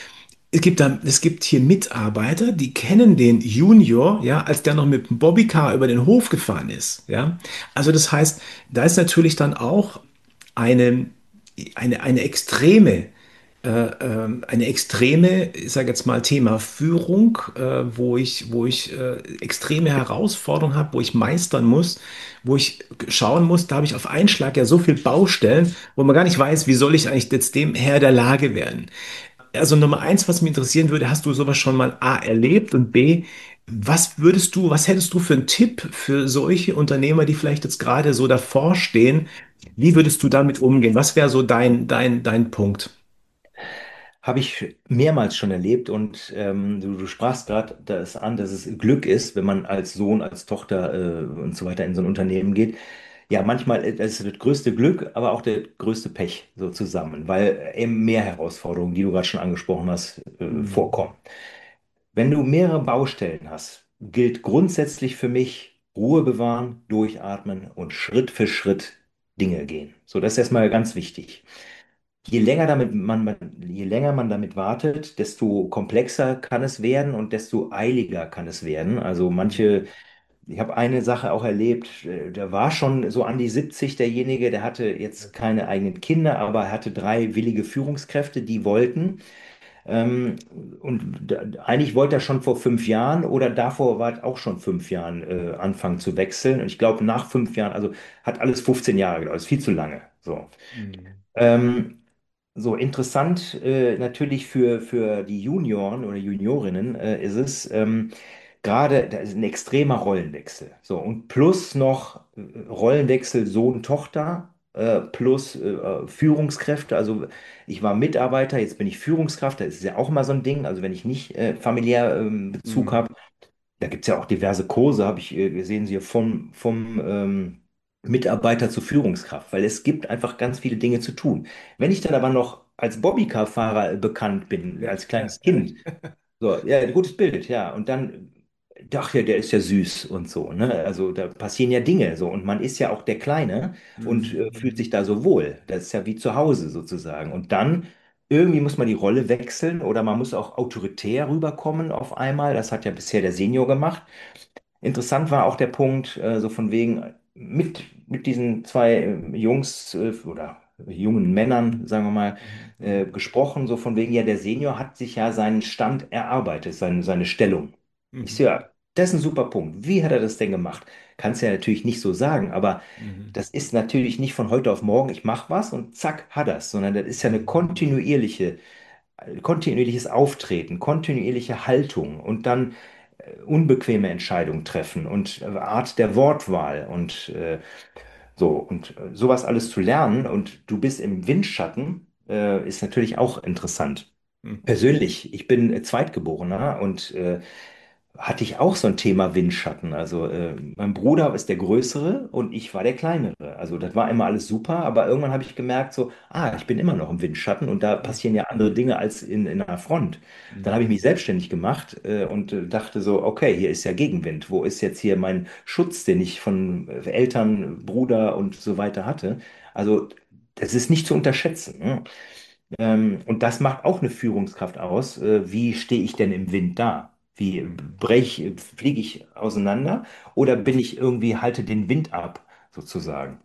Es gibt hier Mitarbeiter, die kennen den Junior, ja, als der noch mit dem Bobbycar über den Hof gefahren ist, ja. Also das heißt, da ist natürlich dann auch eine, eine extreme, ich sage jetzt mal Thema Führung, wo ich extreme Herausforderungen habe, wo ich meistern muss, wo ich schauen muss, da habe ich auf einen Schlag ja so viel Baustellen, wo man gar nicht weiß, wie soll ich eigentlich jetzt dem Herr der Lage werden. Also Nummer eins, was mich interessieren würde, hast du sowas schon mal A erlebt und B, was hättest du für einen Tipp für solche Unternehmer, die vielleicht jetzt gerade so davor stehen? Wie würdest du damit umgehen? Was wäre so dein Punkt? habe ich mehrmals schon erlebt und du sprachst gerade das an, dass es Glück ist, wenn man als Sohn, als Tochter und so weiter in so ein Unternehmen geht. Ja, manchmal ist es das größte Glück, aber auch der größte Pech so zusammen, weil eben mehr Herausforderungen, die du gerade schon angesprochen hast, Mhm. vorkommen. Wenn du mehrere Baustellen hast, gilt grundsätzlich für mich Ruhe bewahren, durchatmen und Schritt für Schritt Dinge gehen. So, das ist erstmal ganz wichtig. Je länger man damit wartet, desto komplexer kann es werden und desto eiliger kann es werden. Also ich habe eine Sache auch erlebt, der war schon so an die 70, derjenige, der hatte jetzt keine eigenen Kinder, aber er hatte drei willige Führungskräfte, die wollten. Ähm, eigentlich wollte er schon vor 5 Jahren oder davor war es auch schon 5 Jahren anfangen zu wechseln. Und ich glaube, nach 5 Jahren, also hat alles 15 Jahre gedauert, ist viel zu lange. So. Mhm. Ähm, so interessant natürlich für die Junioren oder Juniorinnen ist es gerade, da ist ein extremer Rollenwechsel. So, und plus noch Rollenwechsel Sohn-Tochter plus Führungskräfte. Also ich war Mitarbeiter, jetzt bin ich Führungskraft, das ist ja auch immer so ein Ding. Also wenn ich nicht familiär Bezug Mhm. habe, da gibt es ja auch diverse Kurse, habe ich gesehen, sie vom Mitarbeiter zur Führungskraft, weil es gibt einfach ganz viele Dinge zu tun. Wenn ich dann aber noch als Bobbycar-Fahrer bekannt bin, Ja, als ja, kleines ja. Kind, so, ja, ein gutes Bild, ja, und dann, ach ja, der ist ja süß und so, ne? Also da passieren ja Dinge so und man ist ja auch der Kleine und fühlt sich Mhm. da so wohl. Das ist ja wie zu Hause sozusagen. Und dann irgendwie muss man die Rolle wechseln oder man muss auch autoritär rüberkommen auf einmal. Das hat ja bisher der Senior gemacht. Interessant war auch der Punkt, so von wegen mit diesen zwei Jungs oder jungen Männern, sagen wir mal, Mhm. gesprochen, so von wegen, ja, der Senior hat sich ja seinen Stand erarbeitet, seine Stellung. Ich so, Mhm. ja, das ist ein super Punkt. Wie hat er das denn gemacht? Kannst ja natürlich nicht so sagen, aber Mhm. das ist natürlich nicht von heute auf morgen, ich mache was und zack, hat er es, sondern das ist ja eine Mhm. kontinuierliches Auftreten, kontinuierliche Haltung und dann unbequeme Entscheidungen treffen und Art der Wortwahl und sowas alles zu lernen und du bist im Windschatten, ist natürlich auch interessant. Mhm. Persönlich, ich bin Zweitgeborener und hatte ich auch so ein Thema Windschatten. Also mein Bruder ist der Größere und ich war der Kleinere. Also das war immer alles super, aber irgendwann habe ich gemerkt, so, ich bin immer noch im Windschatten und da Mhm. passieren ja andere Dinge als in einer Front. Dann habe ich Mhm. mich selbstständig gemacht und dachte so, okay, hier ist ja Gegenwind. Wo ist jetzt hier mein Schutz, den ich von Eltern, Bruder und so weiter hatte? Also das ist nicht zu unterschätzen. Ne? Und das macht auch eine Führungskraft aus. Wie stehe ich denn im Wind da? Mhm. Fliege ich auseinander oder bin ich irgendwie, halte den Wind ab, sozusagen?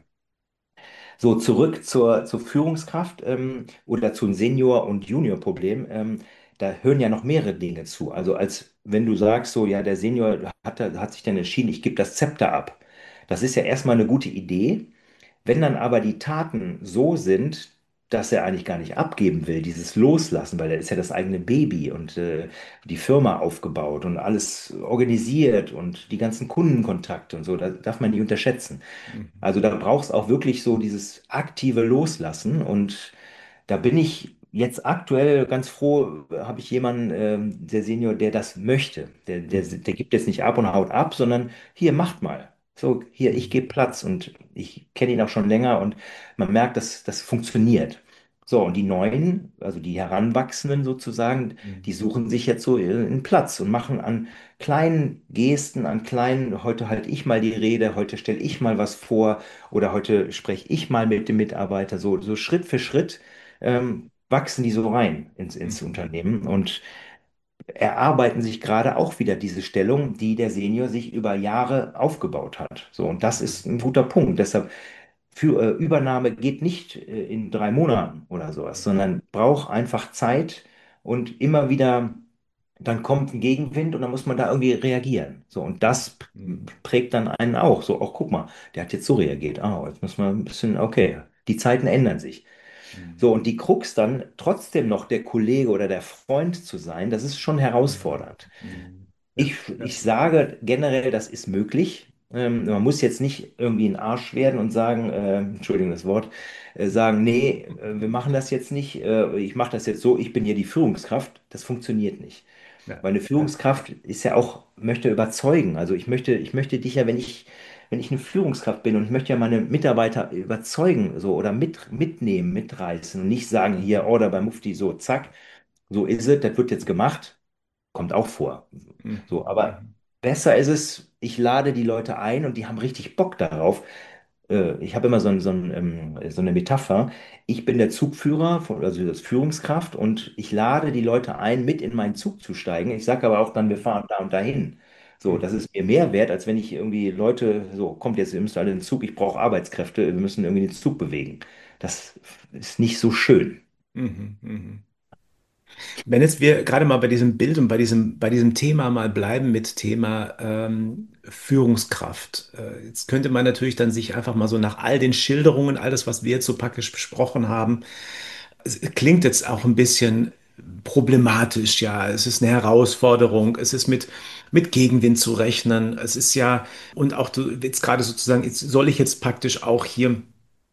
So, zurück zur Führungskraft oder zum Senior- und Junior-Problem. Da hören ja noch mehrere Dinge zu. Also als wenn du sagst, so, ja, der Senior hat sich dann entschieden, ich gebe das Zepter ab. Das ist ja erstmal eine gute Idee. Wenn dann aber die Taten so sind, dass er eigentlich gar nicht abgeben will, dieses Loslassen, weil er ist ja das eigene Baby und die Firma aufgebaut und alles organisiert und die ganzen Kundenkontakte und so, da darf man nicht unterschätzen. Mhm. Also da braucht es auch wirklich so dieses aktive Loslassen und da bin ich jetzt aktuell ganz froh, habe ich jemanden, der Senior, der das möchte. Mhm. Der gibt jetzt nicht ab und haut ab, sondern hier, macht mal. So, hier, ich Mhm. gebe Platz und ich kenne ihn auch schon länger und man merkt, dass das funktioniert. So, und die Neuen, also die Heranwachsenden sozusagen, die Mhm. suchen sich jetzt so einen Platz und machen an kleinen Gesten, an kleinen, heute halte ich mal die Rede, heute stelle ich mal was vor oder heute spreche ich mal mit dem Mitarbeiter, so Schritt für Schritt wachsen die so rein ins Mhm. Unternehmen und erarbeiten sich gerade auch wieder diese Stellung, die der Senior sich über Jahre aufgebaut hat. So, und das ist ein guter Punkt. Deshalb Übernahme geht nicht in 3 Monaten oder sowas, Mhm. sondern braucht einfach Zeit und immer wieder, dann kommt ein Gegenwind und dann muss man da irgendwie reagieren. So, und das Mhm. prägt dann einen auch. So, auch guck mal, der hat jetzt so reagiert. Jetzt muss man ein bisschen, okay, die Zeiten ändern sich. Mhm. So, und die Krux dann trotzdem noch der Kollege oder der Freund zu sein, das ist schon Mhm. herausfordernd. Mhm. Ja, Ich ja. sage generell, das ist möglich. Man muss jetzt nicht irgendwie ein Arsch werden und sagen, Entschuldigung das Wort, sagen, nee, wir machen das jetzt nicht, ich mache das jetzt so, ich bin hier die Führungskraft. Das funktioniert nicht. Ja, Weil eine ja. Führungskraft ist ja auch, möchte überzeugen. Also ich möchte dich ja, wenn ich eine Führungskraft bin und ich möchte ja meine Mitarbeiter überzeugen, so oder mitnehmen, mitreißen und nicht sagen, hier, Mhm. Order beim Mufti, so, zack, so ist es, das wird jetzt gemacht, kommt auch vor. So, Mhm. aber Mhm. besser ist es, ich lade die Leute ein und die haben richtig Bock darauf. Ich habe immer so eine Metapher. Ich bin der Zugführer, also das Führungskraft, und ich lade die Leute ein, mit in meinen Zug zu steigen. Ich sage aber auch dann, wir Mhm. fahren da und dahin. So, das Mhm. ist mir mehr wert, als wenn ich irgendwie Leute, so, kommt jetzt, ihr müsst alle in den Zug, ich brauche Arbeitskräfte, wir müssen irgendwie den Zug bewegen. Das ist nicht so schön. Mhm. Mhm. Wenn jetzt wir gerade mal bei diesem Bild und bei diesem Thema mal bleiben mit Thema Führungskraft. Jetzt könnte man natürlich dann sich einfach mal so nach all den Schilderungen, all das, was wir jetzt so praktisch besprochen haben, es klingt jetzt auch ein bisschen problematisch, ja. Es ist eine Herausforderung, es ist mit Gegenwind zu rechnen. Es ist ja, und auch du jetzt gerade sozusagen, jetzt soll ich jetzt praktisch auch hier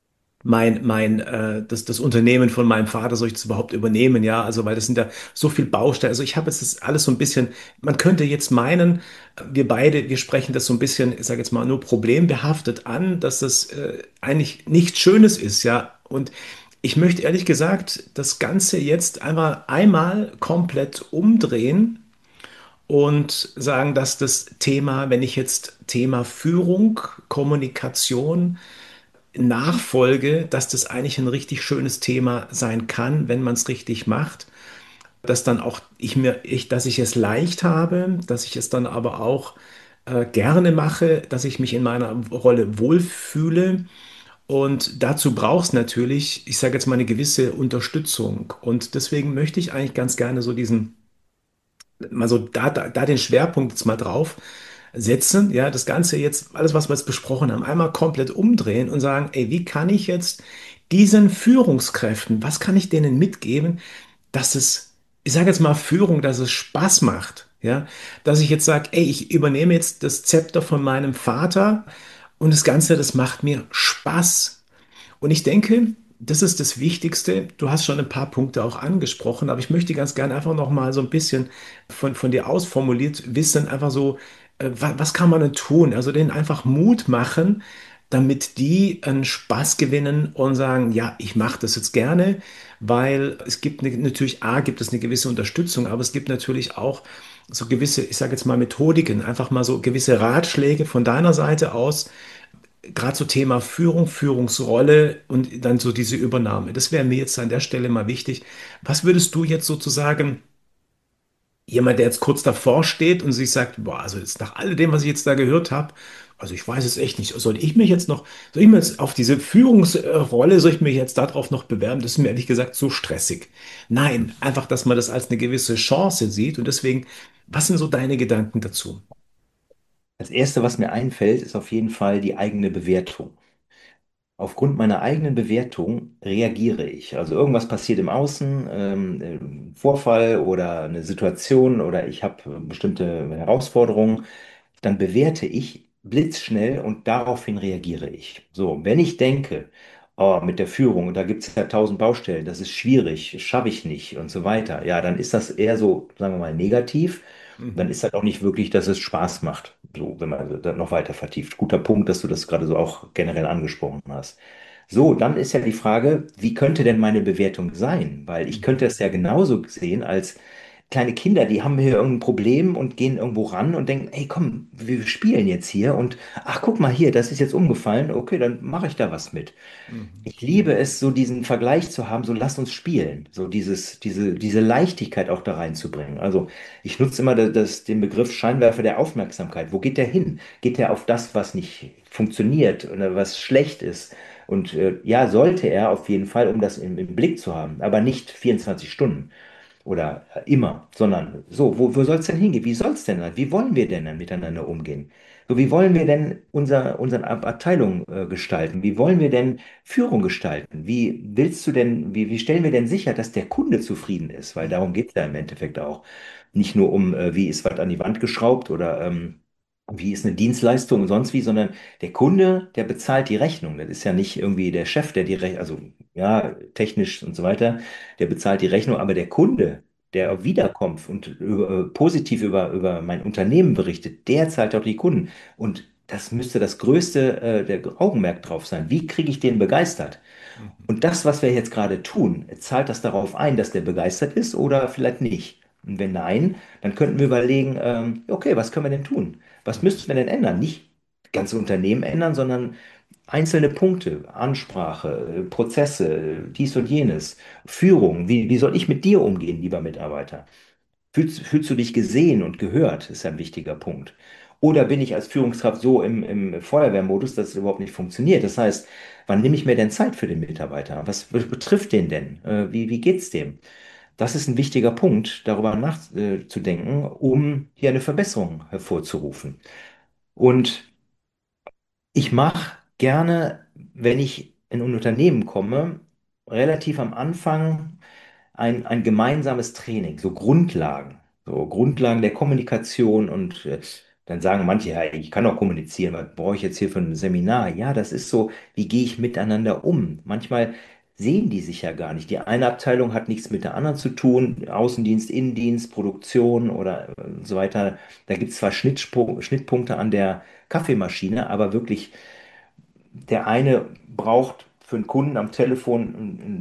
das Unternehmen von meinem Vater soll ich das überhaupt übernehmen, ja, also weil das sind ja so viel Bausteine. Also ich habe jetzt das alles so ein bisschen, man könnte jetzt meinen, wir beide, wir sprechen das so ein bisschen, ich sage jetzt mal nur problembehaftet an, dass das eigentlich nichts Schönes ist, ja. Und ich möchte ehrlich gesagt das Ganze jetzt einmal komplett umdrehen und sagen, dass das Thema, wenn ich jetzt Thema Führung, Kommunikation, Nachfolge, dass das eigentlich ein richtig schönes Thema sein kann, wenn man es richtig macht. Dass dann auch dass ich es leicht habe, dass ich es dann aber auch gerne mache, dass ich mich in meiner Rolle wohlfühle. Und dazu brauchst natürlich, ich sage jetzt mal, eine gewisse Unterstützung. Und deswegen möchte ich eigentlich ganz gerne so mal so da den Schwerpunkt jetzt mal drauf setzen. Ja, das Ganze jetzt, alles, was wir jetzt besprochen haben, einmal komplett umdrehen und sagen, ey, wie kann ich jetzt diesen Führungskräften, was kann ich denen mitgeben, dass es, ich sage jetzt mal Führung, dass es Spaß macht. Ja, dass ich jetzt sage, ey, ich übernehme jetzt das Zepter von meinem Vater und das Ganze, das macht mir Spaß. Und ich denke, das ist das Wichtigste. Du hast schon ein paar Punkte auch angesprochen, aber ich möchte ganz gerne einfach noch mal so ein bisschen von dir ausformuliert wissen, einfach so, was kann man denn tun? Also denen einfach Mut machen, damit die einen Spaß gewinnen und sagen, ja, ich mache das jetzt gerne, weil es gibt natürlich, A, gibt es eine gewisse Unterstützung, aber es gibt natürlich auch so gewisse, ich sage jetzt mal Methodiken, einfach mal so gewisse Ratschläge von deiner Seite aus, gerade so Thema Führung, Führungsrolle und dann so diese Übernahme. Das wäre mir jetzt an der Stelle mal wichtig. Was würdest du jetzt sozusagen, jemand, der jetzt kurz davor steht und sich sagt, boah, also jetzt nach all dem, was ich jetzt da gehört habe, also ich weiß es echt nicht, soll ich mir jetzt auf diese Führungsrolle, soll ich mich jetzt darauf noch bewerben? Das ist mir ehrlich gesagt so stressig. Nein, einfach, dass man das als eine gewisse Chance sieht und deswegen, was sind so deine Gedanken dazu? Als Erste, was mir einfällt, ist auf jeden Fall die eigene Bewertung. Aufgrund meiner eigenen Bewertung reagiere ich. Also irgendwas passiert im Außen, Vorfall oder eine Situation oder ich habe bestimmte Herausforderungen, dann bewerte ich blitzschnell und daraufhin reagiere ich. So, wenn ich denke, oh, mit der Führung, da gibt es ja 1000 Baustellen, das ist schwierig, schaffe ich nicht und so weiter, ja, dann ist das eher so, sagen wir mal, negativ. Dann Mhm. ist das auch nicht wirklich, dass es Spaß macht, so, wenn man das noch weiter vertieft. Guter Punkt, dass du das gerade so auch generell angesprochen hast. So, dann ist ja die Frage, wie könnte denn meine Bewertung sein? Weil ich könnte es ja genauso sehen als kleine Kinder, die haben hier irgendein Problem und gehen irgendwo ran und denken, ey, komm, wir spielen jetzt hier und ach, guck mal hier, das ist jetzt umgefallen, okay, dann mache ich da was mit. Mhm. Ich liebe es, so diesen Vergleich zu haben, so lass uns spielen, so diese Leichtigkeit auch da reinzubringen. Also ich nutze immer den Begriff Scheinwerfer der Aufmerksamkeit. Wo geht der hin? Geht der auf das, was nicht funktioniert oder was schlecht ist? Und ja, sollte er auf jeden Fall, um das im Blick zu haben, aber nicht 24 Stunden oder immer, sondern so, wo soll es denn hingehen? Wie soll es denn sein? Wie wollen wir denn dann miteinander umgehen? So, wie wollen wir denn unsere Abteilung gestalten? Wie wollen wir denn Führung gestalten? Wie stellen wir denn sicher, dass der Kunde zufrieden ist? Weil darum geht es ja im Endeffekt auch. Nicht nur um, wie ist was an die Wand geschraubt oder wie ist eine Dienstleistung und sonst wie, sondern der Kunde, der bezahlt die Rechnung. Das ist ja nicht irgendwie der Chef, der die Rechnung, also ja, technisch und so weiter, der bezahlt die Rechnung, aber der Kunde, der wiederkommt und positiv über mein Unternehmen berichtet, der zahlt auch die Kunden. Und das müsste das größte der Augenmerk drauf sein. Wie kriege ich den begeistert? Mhm. Und das, was wir jetzt gerade tun, zahlt das darauf ein, dass der begeistert ist oder vielleicht nicht? Und wenn nein, dann könnten wir überlegen, okay, was können wir denn tun? Was Mhm. müssten wir denn ändern? Nicht ganze Unternehmen ändern, sondern einzelne Punkte, Ansprache, Prozesse, dies und jenes, Führung. Wie soll ich mit dir umgehen, lieber Mitarbeiter? Fühlst du dich gesehen und gehört, ist ein wichtiger Punkt. Oder bin ich als Führungskraft so im Feuerwehrmodus, dass es überhaupt nicht funktioniert? Das heißt, wann nehme ich mir denn Zeit für den Mitarbeiter? Was betrifft den denn? Wie geht's dem? Das ist ein wichtiger Punkt, darüber nachzudenken, um hier eine Verbesserung hervorzurufen. Und ich mache gerne, wenn ich in ein Unternehmen komme, relativ am Anfang ein gemeinsames Training, so Grundlagen der Kommunikation und dann sagen manche, ja, ich kann auch kommunizieren, was brauche ich jetzt hier für ein Seminar? Ja, das ist so, wie gehe ich miteinander um? Manchmal sehen die sich ja gar nicht. Die eine Abteilung hat nichts mit der anderen zu tun, Außendienst, Innendienst, Produktion oder so weiter. Da gibt es zwar Schnittpunkte an der Kaffeemaschine, aber wirklich der eine braucht für einen Kunden am Telefon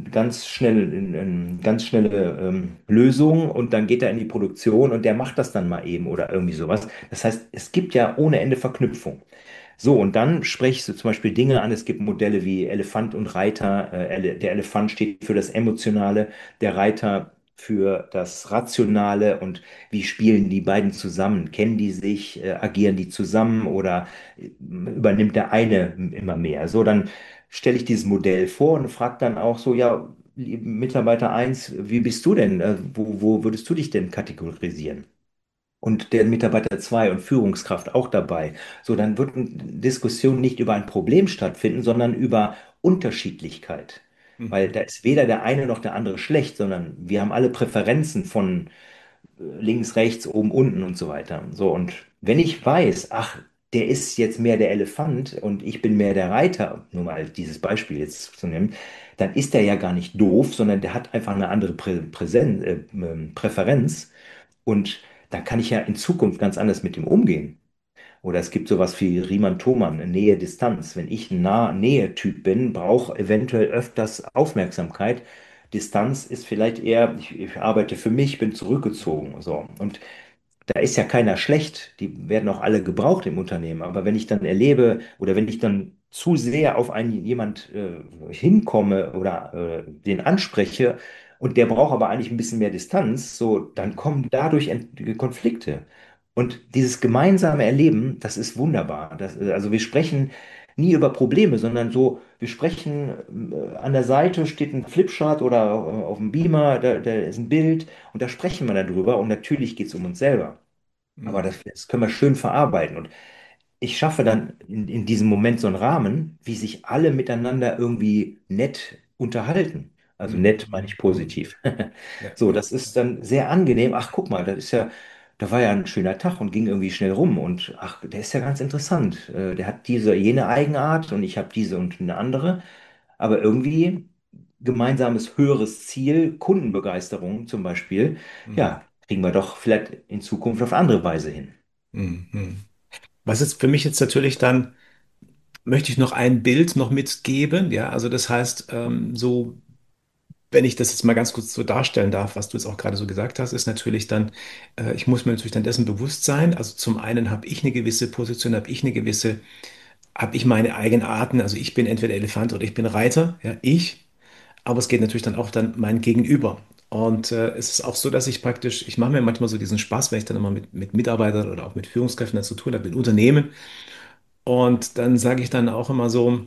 ganz schnelle Lösung und dann geht er in die Produktion und der macht das dann mal eben oder irgendwie sowas. Das heißt, es gibt ja ohne Ende Verknüpfung. So, und dann sprichst du zum Beispiel Dinge an. Es gibt Modelle wie Elefant und Reiter. Der Elefant steht für das Emotionale, der Reiter für das Rationale und wie spielen die beiden zusammen? Kennen die sich, agieren die zusammen oder übernimmt der eine immer mehr? So, dann stelle ich dieses Modell vor und frage dann auch so, ja, Mitarbeiter eins, wie bist du denn? Wo würdest du dich denn kategorisieren? Und der Mitarbeiter 2 und Führungskraft auch dabei. So, dann wird eine Diskussion nicht über ein Problem stattfinden, sondern über Unterschiedlichkeit. Weil Mhm. da ist weder der eine noch der andere schlecht, sondern wir haben alle Präferenzen von links, rechts, oben, unten und so weiter. So, und wenn ich weiß, ach, der ist jetzt mehr der Elefant und ich bin mehr der Reiter, nur mal dieses Beispiel jetzt zu nehmen, dann ist der ja gar nicht doof, sondern der hat einfach eine andere Präferenz. Und dann kann ich ja in Zukunft ganz anders mit ihm umgehen. Oder es gibt sowas wie Riemann-Thomann, Nähe-Distanz. Wenn ich ein Nähe-Typ bin, brauche eventuell öfters Aufmerksamkeit. Distanz ist vielleicht eher, ich arbeite für mich, bin zurückgezogen. So. Und da ist ja keiner schlecht, die werden auch alle gebraucht im Unternehmen. Aber wenn ich dann erlebe oder wenn ich dann zu sehr auf einen jemand hinkomme oder den anspreche und der braucht aber eigentlich ein bisschen mehr Distanz, so dann kommen dadurch Konflikte. Und dieses gemeinsame Erleben, das ist wunderbar. Also wir sprechen nie über Probleme, sondern so, wir sprechen, an der Seite steht ein Flipchart oder auf dem Beamer, da ist ein Bild und da sprechen wir darüber und natürlich geht es um uns selber. Aber Mhm. das können wir schön verarbeiten. Und ich schaffe dann in diesem Moment so einen Rahmen, wie sich alle miteinander irgendwie nett unterhalten. Also nett meine Mhm. ich positiv. Ja, So, ja. das ist dann sehr angenehm. Ach, guck mal, da war ja ein schöner Tag und ging irgendwie schnell rum. Und ach, der ist ja ganz interessant. Der hat diese, jene Eigenart und ich habe diese und eine andere. Aber irgendwie gemeinsames höheres Ziel, Kundenbegeisterung zum Beispiel, Mhm. ja, kriegen wir doch vielleicht in Zukunft auf andere Weise hin. Mhm. Was jetzt für mich jetzt natürlich dann, möchte ich noch ein Bild noch mitgeben, ja, also das heißt, so, wenn ich das jetzt mal ganz kurz so darstellen darf, was du jetzt auch gerade so gesagt hast, ist natürlich dann, ich muss mir natürlich dann dessen bewusst sein, also zum einen habe ich eine gewisse Position, habe ich meine Eigenarten, also ich bin entweder Elefant oder ich bin Reiter, ja, ich, aber es geht natürlich dann auch dann mein Gegenüber. Und es ist auch so, dass ich praktisch, ich mache mir manchmal so diesen Spaß, wenn ich dann immer mit Mitarbeitern oder auch mit Führungskräften dann zu tun habe, mit Unternehmen. Und dann sage ich dann auch immer so,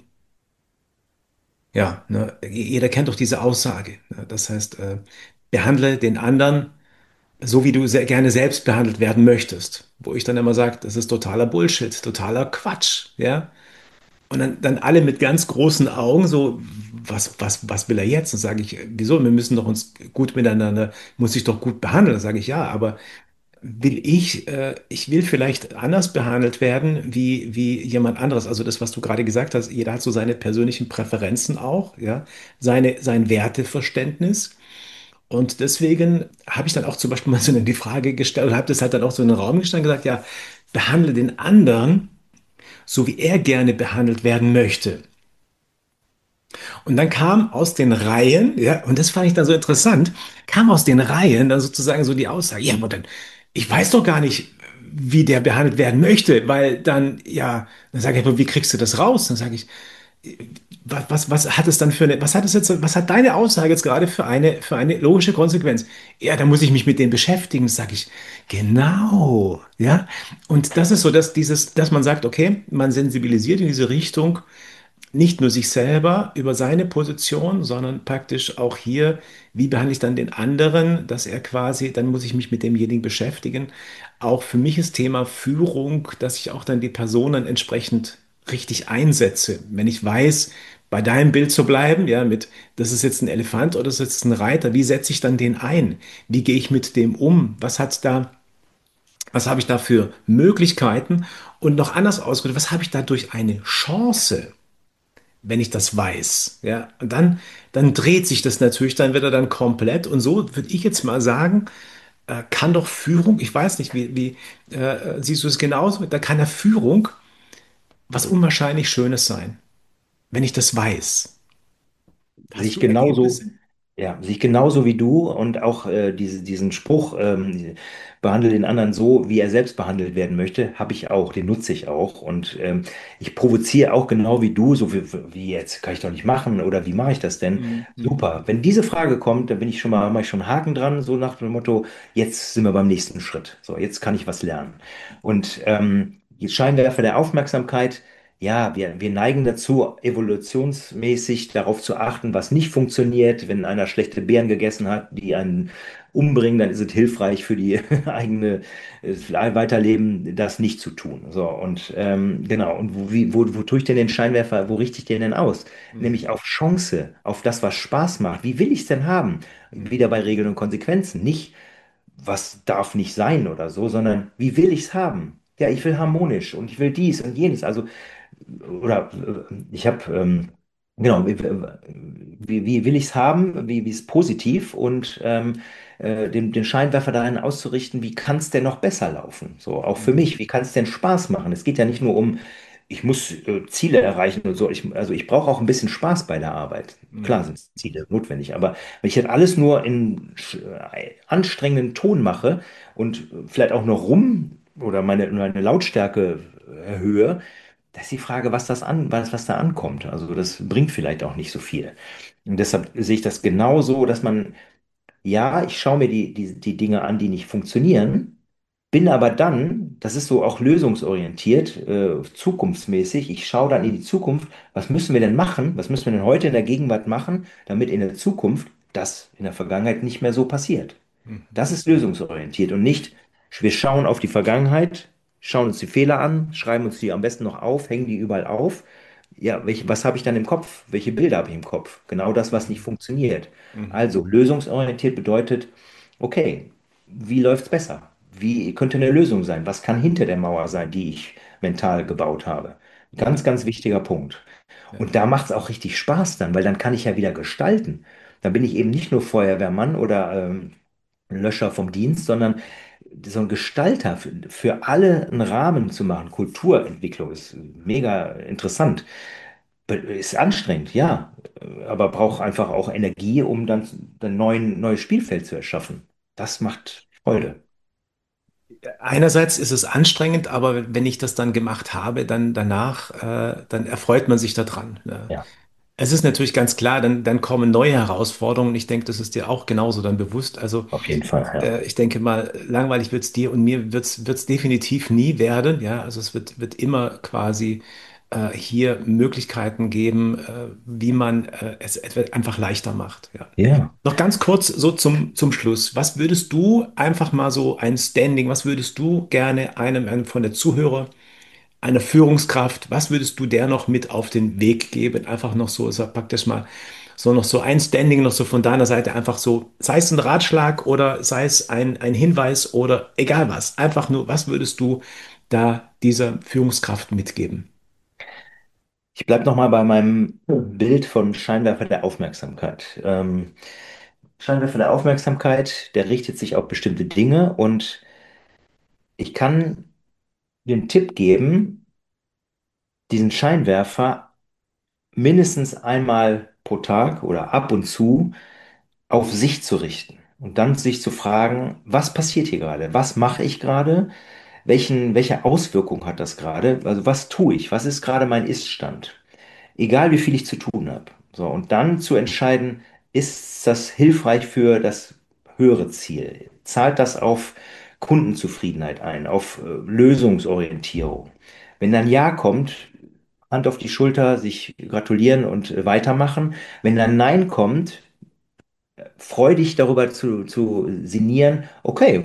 ja, ne, jeder kennt doch diese Aussage. Ne? Das heißt, behandle den anderen so, wie du sehr gerne selbst behandelt werden möchtest. Wo ich dann immer sage, das ist totaler Bullshit, totaler Quatsch. Ja? Und dann alle mit ganz großen Augen so, was will er jetzt? Und sage ich, wieso? Wir müssen doch uns gut miteinander, muss ich doch gut behandeln. Dann sage ich, ja, aber ich will vielleicht anders behandelt werden wie jemand anderes. Also das, was du gerade gesagt hast, jeder hat so seine persönlichen Präferenzen auch, ja, sein Werteverständnis. Und deswegen habe ich dann auch zum Beispiel mal so die Frage gestellt und habe das halt dann auch so in den Raum gestellt und gesagt, ja, behandle den anderen so, wie er gerne behandelt werden möchte. Und dann kam aus den Reihen, ja, und das fand ich dann so interessant, kam aus den Reihen dann sozusagen so die Aussage, ja, aber dann, ich weiß doch gar nicht, wie der behandelt werden möchte, weil dann, ja, dann sage ich, aber wie kriegst du das raus? Dann sage ich, was hat es dann für eine, was hat es jetzt, was hat deine Aussage jetzt gerade für eine logische Konsequenz? Ja, da muss ich mich mit dem beschäftigen, sage ich, genau, ja. Und das ist so, dass man sagt, okay, man sensibilisiert in diese Richtung, nicht nur sich selber über seine Position, sondern praktisch auch hier, wie behandle ich dann den anderen, dass er quasi, dann muss ich mich mit demjenigen beschäftigen. Auch für mich ist Thema Führung, dass ich auch dann die Personen entsprechend richtig einsetze. Wenn ich weiß, bei deinem Bild zu bleiben, ja, mit, das ist jetzt ein Elefant oder das ist jetzt ein Reiter, wie setze ich dann den ein? Wie gehe ich mit dem um? Was habe ich da für Möglichkeiten? Und noch anders ausgedrückt, was habe ich da durch eine Chance? Wenn ich das weiß. Ja, und dann dreht sich das natürlich dann wieder dann komplett. Und so würde ich jetzt mal sagen, kann doch Führung, ich weiß nicht, wie siehst du es genauso? Da kann ja Führung was unwahrscheinlich Schönes sein, wenn ich das weiß. Sehe Hast ich du genauso, Ergebnisse? Ja, sehe ich genauso wie du und auch diesen Spruch, behandle den anderen so, wie er selbst behandelt werden möchte, habe ich auch, den nutze ich auch und ich provoziere auch genau wie du, so wie jetzt kann ich doch nicht machen oder wie mache ich das denn? Mhm. Mhm. Super. Wenn diese Frage kommt, dann bin ich schon mal, mache ich schon einen Haken dran, so nach dem Motto, jetzt sind wir beim nächsten Schritt. So, jetzt kann ich was lernen. Und die Scheinwerfer der Aufmerksamkeit. Ja, wir neigen dazu, evolutionsmäßig darauf zu achten, was nicht funktioniert. Wenn einer schlechte Beeren gegessen hat, die einen umbringen, dann ist es hilfreich für die eigene Weiterleben, das nicht zu tun. So, und genau, und wo tue ich denn den Scheinwerfer, wo richte ich den denn aus? Mhm. Nämlich auf Chance, auf das, was Spaß macht. Wie will ich es denn haben? Mhm. Wieder bei Regeln und Konsequenzen. Nicht, was darf nicht sein oder so, sondern wie will ich es haben? Ja, ich will harmonisch und ich will dies und jenes. Also oder ich habe, genau, wie will ich es haben? Wie ist positiv? Und den Scheinwerfer dahin auszurichten, wie kann es denn noch besser laufen? So, auch für Mhm. mich, wie kann es denn Spaß machen? Es geht ja nicht nur um, ich muss Ziele erreichen und so. Also ich brauche auch ein bisschen Spaß bei der Arbeit. Klar Mhm. sind Ziele notwendig, aber wenn ich das alles nur in anstrengenden Ton mache und vielleicht auch noch rum oder meine Lautstärke erhöhe, das ist die Frage, was da ankommt. Also das bringt vielleicht auch nicht so viel. Und deshalb sehe ich das genauso, dass man, ja, ich schaue mir die Dinge an, die nicht funktionieren, bin aber dann, das ist so auch lösungsorientiert, zukunftsmäßig, ich schaue dann in die Zukunft, was müssen wir denn machen, was müssen wir denn heute in der Gegenwart machen, damit in der Zukunft das in der Vergangenheit nicht mehr so passiert. Mhm. Das ist lösungsorientiert und nicht, wir schauen auf die Vergangenheit, schauen uns die Fehler an, schreiben uns die am besten noch auf, hängen die überall auf. Ja, was habe ich dann im Kopf? Welche Bilder habe ich im Kopf? Genau das, was nicht Mhm. funktioniert. Mhm. Also, lösungsorientiert bedeutet, okay, wie läuft es besser? Wie könnte eine Lösung sein? Was kann hinter der Mauer sein, die ich mental gebaut habe? Ja, Ganz, ganz wichtiger Punkt. ja. Und da macht es auch richtig Spaß dann, weil dann kann ich ja wieder gestalten. Dann bin ich eben nicht nur Feuerwehrmann oder Löscher vom Dienst, sondern so ein Gestalter für alle einen Rahmen zu machen. Kulturentwicklung ist mega interessant. Ist anstrengend, ja, aber braucht einfach auch Energie, um dann ein neues Spielfeld zu erschaffen. Das macht Freude. Einerseits ist es anstrengend, aber wenn ich das dann gemacht habe, dann danach, dann erfreut man sich daran. Ne? Ja, Es ist natürlich ganz klar, dann kommen neue Herausforderungen. Ich denke, das ist dir auch genauso dann bewusst. Also auf jeden Fall, ja. ich denke mal, langweilig wird es dir und mir wird's definitiv nie werden. Ja, also es wird immer quasi hier Möglichkeiten geben, wie man es einfach leichter macht. Ja. Ja. Noch ganz kurz so zum Schluss. Was würdest du einfach mal so ein Standing, was würdest du gerne einem von der Zuhörer, einer Führungskraft, was würdest du der noch mit auf den Weg geben? Einfach noch so, so praktisch mal so noch so ein Standing noch so von deiner Seite einfach so, sei es ein Ratschlag oder sei es ein Hinweis oder egal was. Einfach nur, was würdest du da dieser Führungskraft mitgeben? Ich bleibe nochmal bei meinem Bild von Scheinwerfer der Aufmerksamkeit. Scheinwerfer der Aufmerksamkeit, der richtet sich auf bestimmte Dinge und ich kann den Tipp geben, diesen Scheinwerfer mindestens einmal pro Tag oder ab und zu auf sich zu richten und dann sich zu fragen, was passiert hier gerade? Was mache ich gerade? Welche Auswirkung hat das gerade? Also was tue ich? Was ist gerade mein Ist-Stand? Egal wie viel ich zu tun habe. So, und dann zu entscheiden, ist das hilfreich für das höhere Ziel? Zahlt das auf Kundenzufriedenheit ein, auf Lösungsorientierung? Wenn dann Ja kommt, Hand auf die Schulter, sich gratulieren und weitermachen. Wenn dann Nein kommt, freudig darüber zu sinnieren, okay,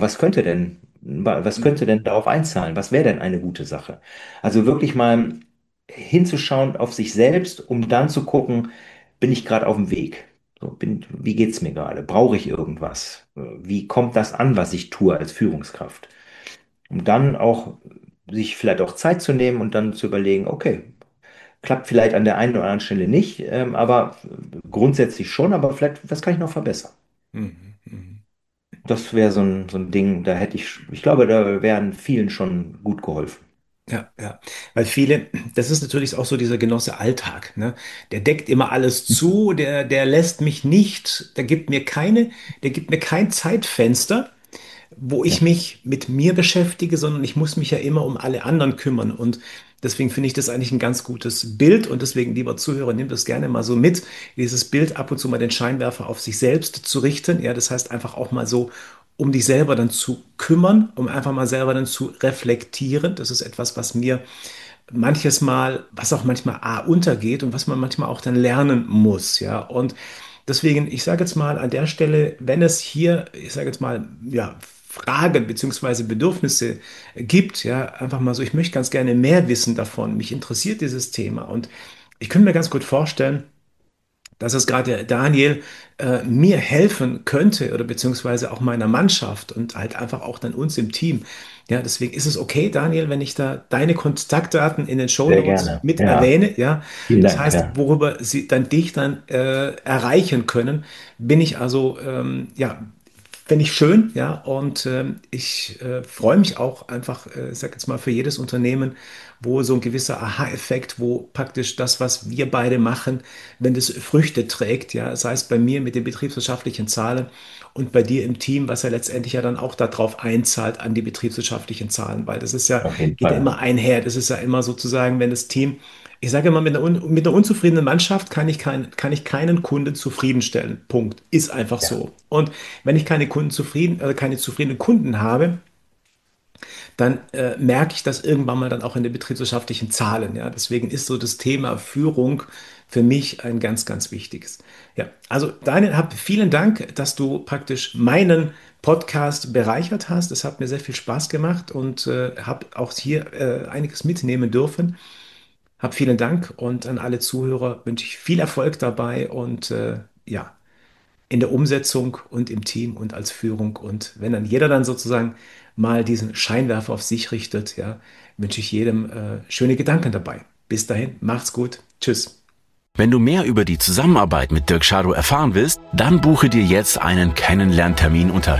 was könnte denn darauf einzahlen? Was wäre denn eine gute Sache? Also wirklich mal hinzuschauen auf sich selbst, um dann zu gucken, bin ich gerade auf dem Weg? So, wie geht's mir gerade? Brauche ich irgendwas? Wie kommt das an, was ich tue als Führungskraft? Um dann auch sich vielleicht auch Zeit zu nehmen und dann zu überlegen, okay, klappt vielleicht an der einen oder anderen Stelle nicht, aber grundsätzlich schon, aber vielleicht, was kann ich noch verbessern? Mhm, mhm. Das wäre so ein Ding, da hätte ich glaube, da wären vielen schon gut geholfen. Ja, ja. Weil viele, das ist natürlich auch so dieser Genosse Alltag, ne? Der deckt immer alles zu, der lässt mich nicht, der gibt mir kein Zeitfenster, wo ich Ja, mich mit mir beschäftige, sondern ich muss mich ja immer um alle anderen kümmern. Und deswegen finde ich das eigentlich ein ganz gutes Bild. Und deswegen, lieber Zuhörer, nimm das gerne mal so mit, dieses Bild ab und zu mal den Scheinwerfer auf sich selbst zu richten. Ja, das heißt einfach auch mal so, um dich selber dann zu kümmern, um einfach mal selber dann zu reflektieren. Das ist etwas, was mir manches Mal, was auch manchmal untergeht und was man manchmal auch dann lernen muss, ja. Und deswegen, ich sage jetzt mal an der Stelle, wenn es hier, ich sage jetzt mal, ja, Fragen beziehungsweise Bedürfnisse gibt, ja, einfach mal so, ich möchte ganz gerne mehr wissen davon, mich interessiert dieses Thema und ich könnte mir ganz gut vorstellen, dass es gerade der Daniel mir helfen könnte oder beziehungsweise auch meiner Mannschaft und halt einfach auch dann uns im Team. Ja, deswegen ist es okay, Daniel, wenn ich da deine Kontaktdaten in den sehr Shownotes gerne. mit Ja, erwähne. Ja, vielen das Dank. heißt, Ja, worüber sie dann dich dann erreichen können, bin ich also ja, finde ich schön, ja, und ich freue mich auch einfach, ich sag jetzt mal, für jedes Unternehmen, wo so ein gewisser Aha-Effekt, wo praktisch das, was wir beide machen, wenn das Früchte trägt, ja, sei es bei mir mit den betriebswirtschaftlichen Zahlen und bei dir im Team, was ja letztendlich ja dann auch darauf einzahlt, an die betriebswirtschaftlichen Zahlen, weil das ist ja, auf jeden geht ja Fall. immer einher, das ist ja immer sozusagen, wenn das Team, ich sage immer, mit einer unzufriedenen Mannschaft kann ich keinen Kunden zufriedenstellen. Punkt. Ist einfach Ja, so. Und wenn ich keine zufriedenen Kunden habe, dann merke ich das irgendwann mal dann auch in den betriebswirtschaftlichen Zahlen. Ja, deswegen ist so das Thema Führung für mich ein ganz, ganz wichtiges. Ja, also Daniel, vielen Dank, dass du praktisch meinen Podcast bereichert hast. Es hat mir sehr viel Spaß gemacht und habe auch hier einiges mitnehmen dürfen. Hab vielen Dank und an alle Zuhörer wünsche ich viel Erfolg dabei und ja, in der Umsetzung und im Team und als Führung. Und wenn dann jeder dann sozusagen mal diesen Scheinwerfer auf sich richtet, ja, wünsche ich jedem schöne Gedanken dabei. Bis dahin, macht's gut. Tschüss. Wenn du mehr über die Zusammenarbeit mit Dirk Schadow erfahren willst, dann buche dir jetzt einen Kennenlerntermin unter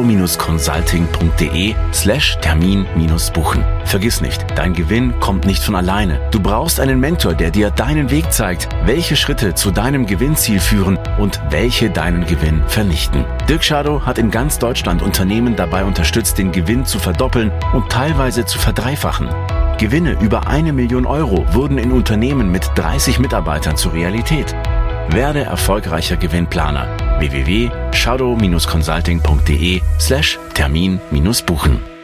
shadow-consulting.de/Termin-buchen. Vergiss nicht, dein Gewinn kommt nicht von alleine. Du brauchst einen Mentor, der dir deinen Weg zeigt, welche Schritte zu deinem Gewinnziel führen und welche deinen Gewinn vernichten. Dirk Schadow hat in ganz Deutschland Unternehmen dabei unterstützt, den Gewinn zu verdoppeln und teilweise zu verdreifachen. Gewinne über 1 Million Euro wurden in Unternehmen mit 30 Mitarbeitern zur Realität. Werde erfolgreicher Gewinnplaner. www.shadow-consulting.de/Termin-buchen.